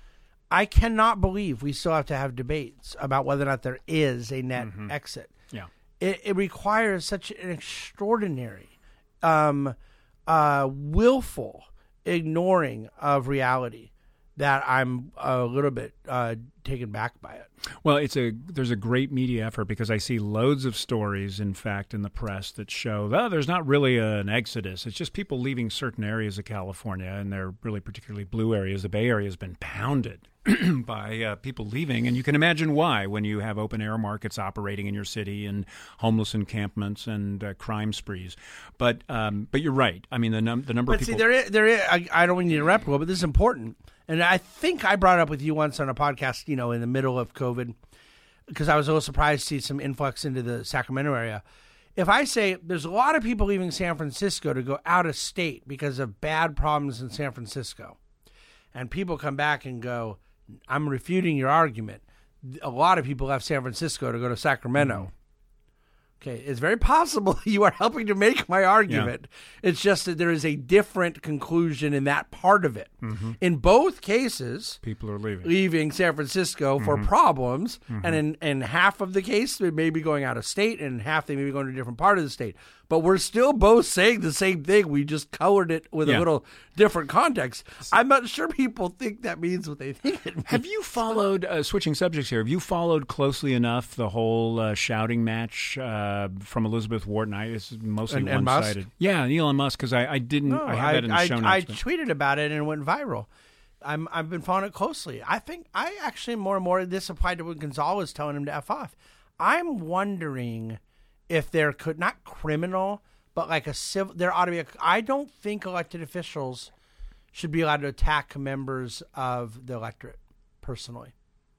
I cannot believe we still have to have debates about whether or not there is a net mm-hmm. exit. Yeah. It, it requires such an extraordinary, um, uh, willful ignoring of reality that I'm a little bit uh, taken back by it. Well, it's a there's a great media effort because I see loads of stories, in fact, in the press that show that oh, there's not really an exodus. It's just people leaving certain areas of California, and they're really particularly blue areas. The Bay Area has been pounded by uh, people leaving, and you can imagine why when you have open air markets operating in your city and homeless encampments and uh, crime sprees. But um, but you're right. I mean, the, num- the number but of people. See, there is, there is, I, I don't mean to interrupt, but this is important. And I think I brought it up with you once on a podcast, you know, in the middle of COVID, because I was a little surprised to see some influx into the Sacramento area. If I say there's a lot of people leaving San Francisco to go out of state because of bad problems in San Francisco, and people come back and go, I'm refuting your argument. A lot of people left San Francisco to go to Sacramento. Okay, it's very possible you are helping to make my argument. Yeah. It's just that there is a different conclusion in that part of it. Mm-hmm. In both cases, people are leaving leaving San Francisco mm-hmm. for problems, mm-hmm. and in, in half of the case, they may be going out of state, and in half they may be going to a different part of the state. But we're still both saying the same thing. We just colored it with yeah. a little different context. I'm not sure people think that means what they think it means. Have you followed, uh, switching subjects here, have you followed closely enough the whole uh, shouting match uh, from Elizabeth Warren? I, it's mostly and, and one-sided. Musk? Yeah, Elon Musk, because I, I didn't, no, I had that in the I, show notes. I but. tweeted about it and it went viral. I'm, I've been following it closely. I think I actually more and more, this applied to when Gonzalez telling him to F off. I'm wondering if there could, not criminal, but like a civil, there ought to be a, I don't think elected officials should be allowed to attack members of the electorate, personally.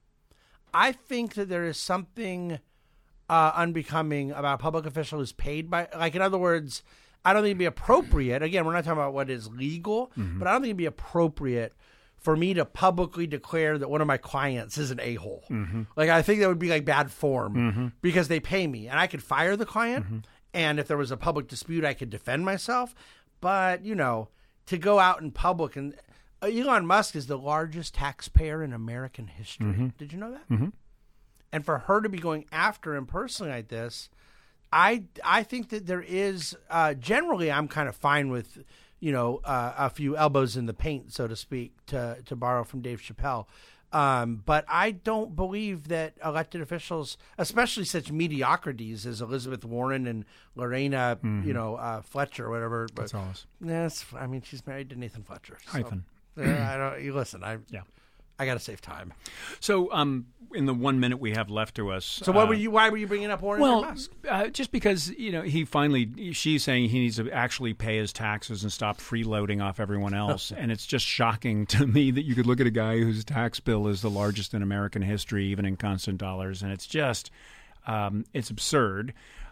I think that there is something uh, unbecoming about a public official who's paid by, like in other words, I don't think it'd be appropriate, again, we're not talking about what is legal, mm-hmm. but I don't think it'd be appropriate for me to publicly declare that one of my clients is an a-hole. Mm-hmm. Like, I think that would be like bad form mm-hmm. because they pay me and I could fire the client. Mm-hmm. And if there was a public dispute, I could defend myself. But, you know, to go out in public and uh, Elon Musk is the largest taxpayer in American history. Mm-hmm. Did you know that? Mm-hmm. And for her to be going after him personally like this, I, I think that there is uh, generally I'm kind of fine with, you know, uh, a few elbows in the paint, so to speak, to, to borrow from Dave Chappelle. Um, but I don't believe that elected officials, especially such mediocrities as Elizabeth Warren and Lorena, mm-hmm. you know, uh, Fletcher or whatever. That's but, all. Yes, I mean, she's married to Nathan Fletcher. So, Hyphen. uh, I don't. You listen. I yeah. I got to save time. So, um, in the one minute we have left to us, so what uh, were you? Why were you bringing up Warren well, Musk? Uh, just because you know he finally, she's saying he needs to actually pay his taxes and stop freeloading off everyone else, and it's just shocking to me that you could look at a guy whose tax bill is the largest in American history, even in constant dollars, and it's just, um, it's absurd.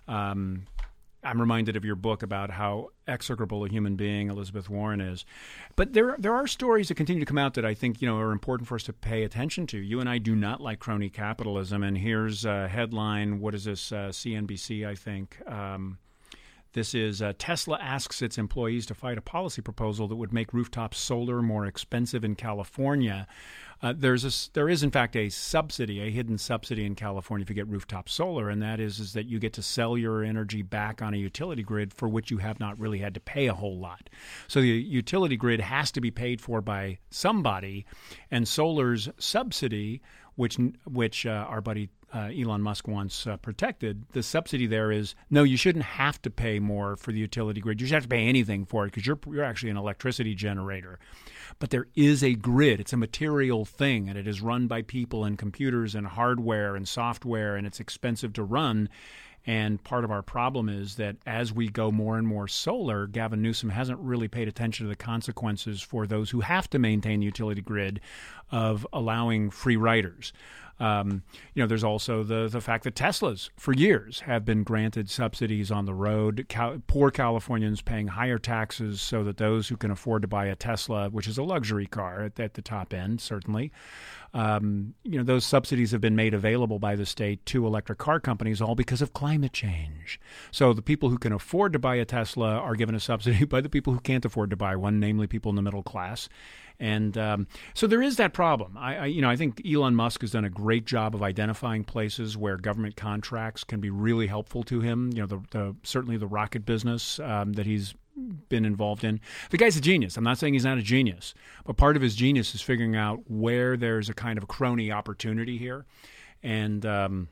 Um, I'm reminded of your book about how execrable a human being Elizabeth Warren is. But there there are stories that continue to come out that I think, you know, are important for us to pay attention to. You and I do not like crony capitalism. And here's a headline. What is this? Uh, C N B C, I think. Um, this is uh, Tesla asks its employees to fight a policy proposal that would make rooftop solar more expensive in California. Uh, there's a, there is, in fact, a subsidy, a hidden subsidy in California if you get rooftop solar, and that is, is that you get to sell your energy back on a utility grid for which you have not really had to pay a whole lot. So the utility grid has to be paid for by somebody, and solar's subsidy, which which uh, our buddy uh, Elon Musk wants uh, protected, the subsidy there is, no, you shouldn't have to pay more for the utility grid. You shouldn't have to pay anything for it because you're you're actually an electricity generator. But there is a grid. It's a material thing, and it is run by people and computers and hardware and software, and it's expensive to run. And part of our problem is that as we go more and more solar, Gavin Newsom hasn't really paid attention to the consequences for those who have to maintain the utility grid of allowing free riders. Um, you know, there's also the the fact that Teslas, for years, have been granted subsidies on the road. Cal- poor Californians paying higher taxes so that those who can afford to buy a Tesla, which is a luxury car at, at the top end, certainly, um, you know, those subsidies have been made available by the state to electric car companies, all because of climate change. So the people who can afford to buy a Tesla are given a subsidy by the people who can't afford to buy one, namely people in the middle class. And um, so there is that problem. I, I, you know, I think Elon Musk has done a great job of identifying places where government contracts can be really helpful to him. You know, the, the certainly the rocket business um, that he's been involved in. The guy's a genius. I'm not saying he's not a genius, but part of his genius is figuring out where there's a kind of a crony opportunity here. And um,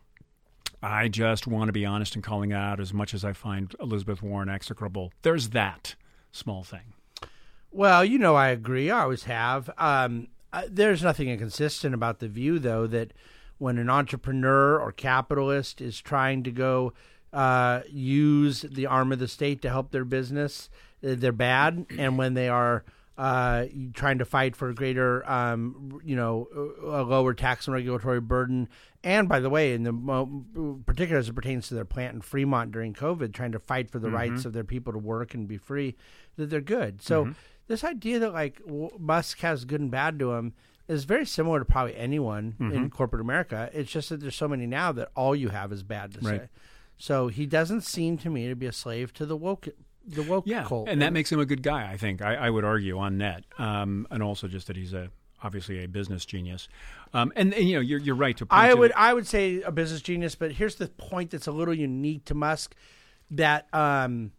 I just want to be honest in calling out as much as I find Elizabeth Warren execrable. There's that small thing. Well, you know, I agree. I always have. Um, uh, there's nothing inconsistent about the view, though, that when an entrepreneur or capitalist is trying to go uh, use the arm of the state to help their business, they're bad. And when they are uh, trying to fight for a greater, um, you know, a lower tax and regulatory burden, and by the way, in the particular as it pertains to their plant in Fremont during COVID, trying to fight for the mm-hmm. rights of their people to work and be free, that they're good. So. Mm-hmm. This idea that like Musk has good and bad to him is very similar to probably anyone mm-hmm. in corporate America. It's just that there's so many now that all you have is bad to right. say. So he doesn't seem to me to be a slave to the woke, the woke yeah, cult. And that makes him a good guy, I think. I, I would argue on net, um, and also just that he's a obviously a business genius. Um, and, and you know, you're you're right to. Point I to would the, I would say a business genius, but here's the point that's a little unique to Musk that um,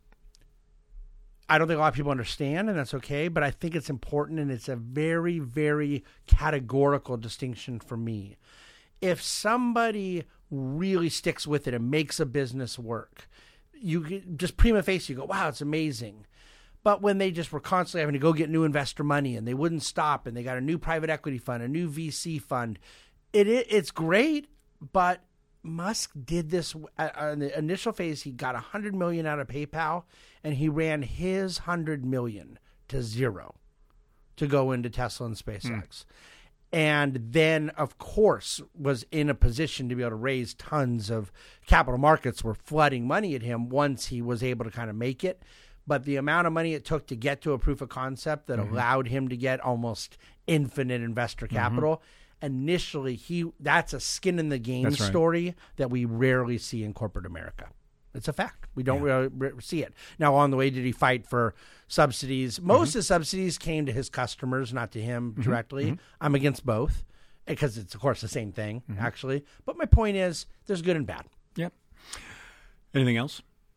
I don't think a lot of people understand, and that's okay. But I think it's important, and it's a very very categorical distinction for me. If somebody really sticks with it and makes a business work, you just prima facie you go, wow, it's amazing. But when they just were constantly having to go get new investor money and they wouldn't stop and they got a new private equity fund, a new V C fund, it, it it's great. But Musk did this uh, in the initial phase. He got one hundred million dollars out of PayPal and he ran his one hundred million dollars to zero to go into Tesla and SpaceX. Mm. And then, of course, was in a position to be able to raise tons of capital markets were flooding money at him once he was able to kind of make it. But the amount of money it took to get to a proof of concept that mm-hmm. allowed him to get almost infinite investor capital, mm-hmm. initially, he that's a skin in the game right. story that we rarely see in corporate America. It's a fact. We don't yeah. really see it. Now, on the way, did he fight for subsidies? Most mm-hmm. of the subsidies came to his customers, not to him mm-hmm. directly. Mm-hmm. I'm against both because it's, of course, the same thing, mm-hmm. actually. But my point is there's good and bad. Yep. Anything else?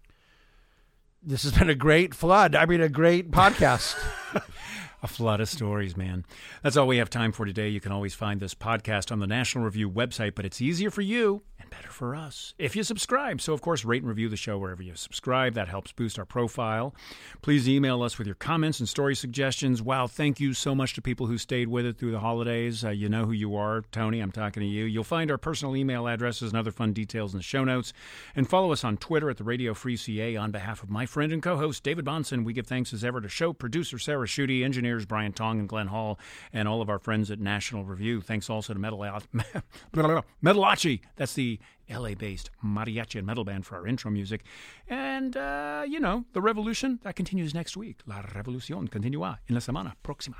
This has been a great flood. I mean, a great podcast. A flood of stories, man. That's all we have time for today. You can always find this podcast on the National Review website, but it's easier for you and better for us if you subscribe. So, of course, rate and review the show wherever you subscribe. That helps boost our profile. Please email us with your comments and story suggestions. Wow, thank you so much to people who stayed with it through the holidays. Uh, you know who you are. Tony, I'm talking to you. You'll find our personal email addresses and other fun details in the show notes. And follow us on Twitter at the Radio Free C A. On behalf of my friend and co-host, David Bonson, we give thanks as ever to show producer Sarah Schutte, engineers Brian Tong and Glenn Hall, and all of our friends at National Review. Thanks also to Metalachi. That's the L A-based mariachi and metal band for our intro music. And, uh, you know, the revolution, that continues next week. La revolución continúa en la semana próxima.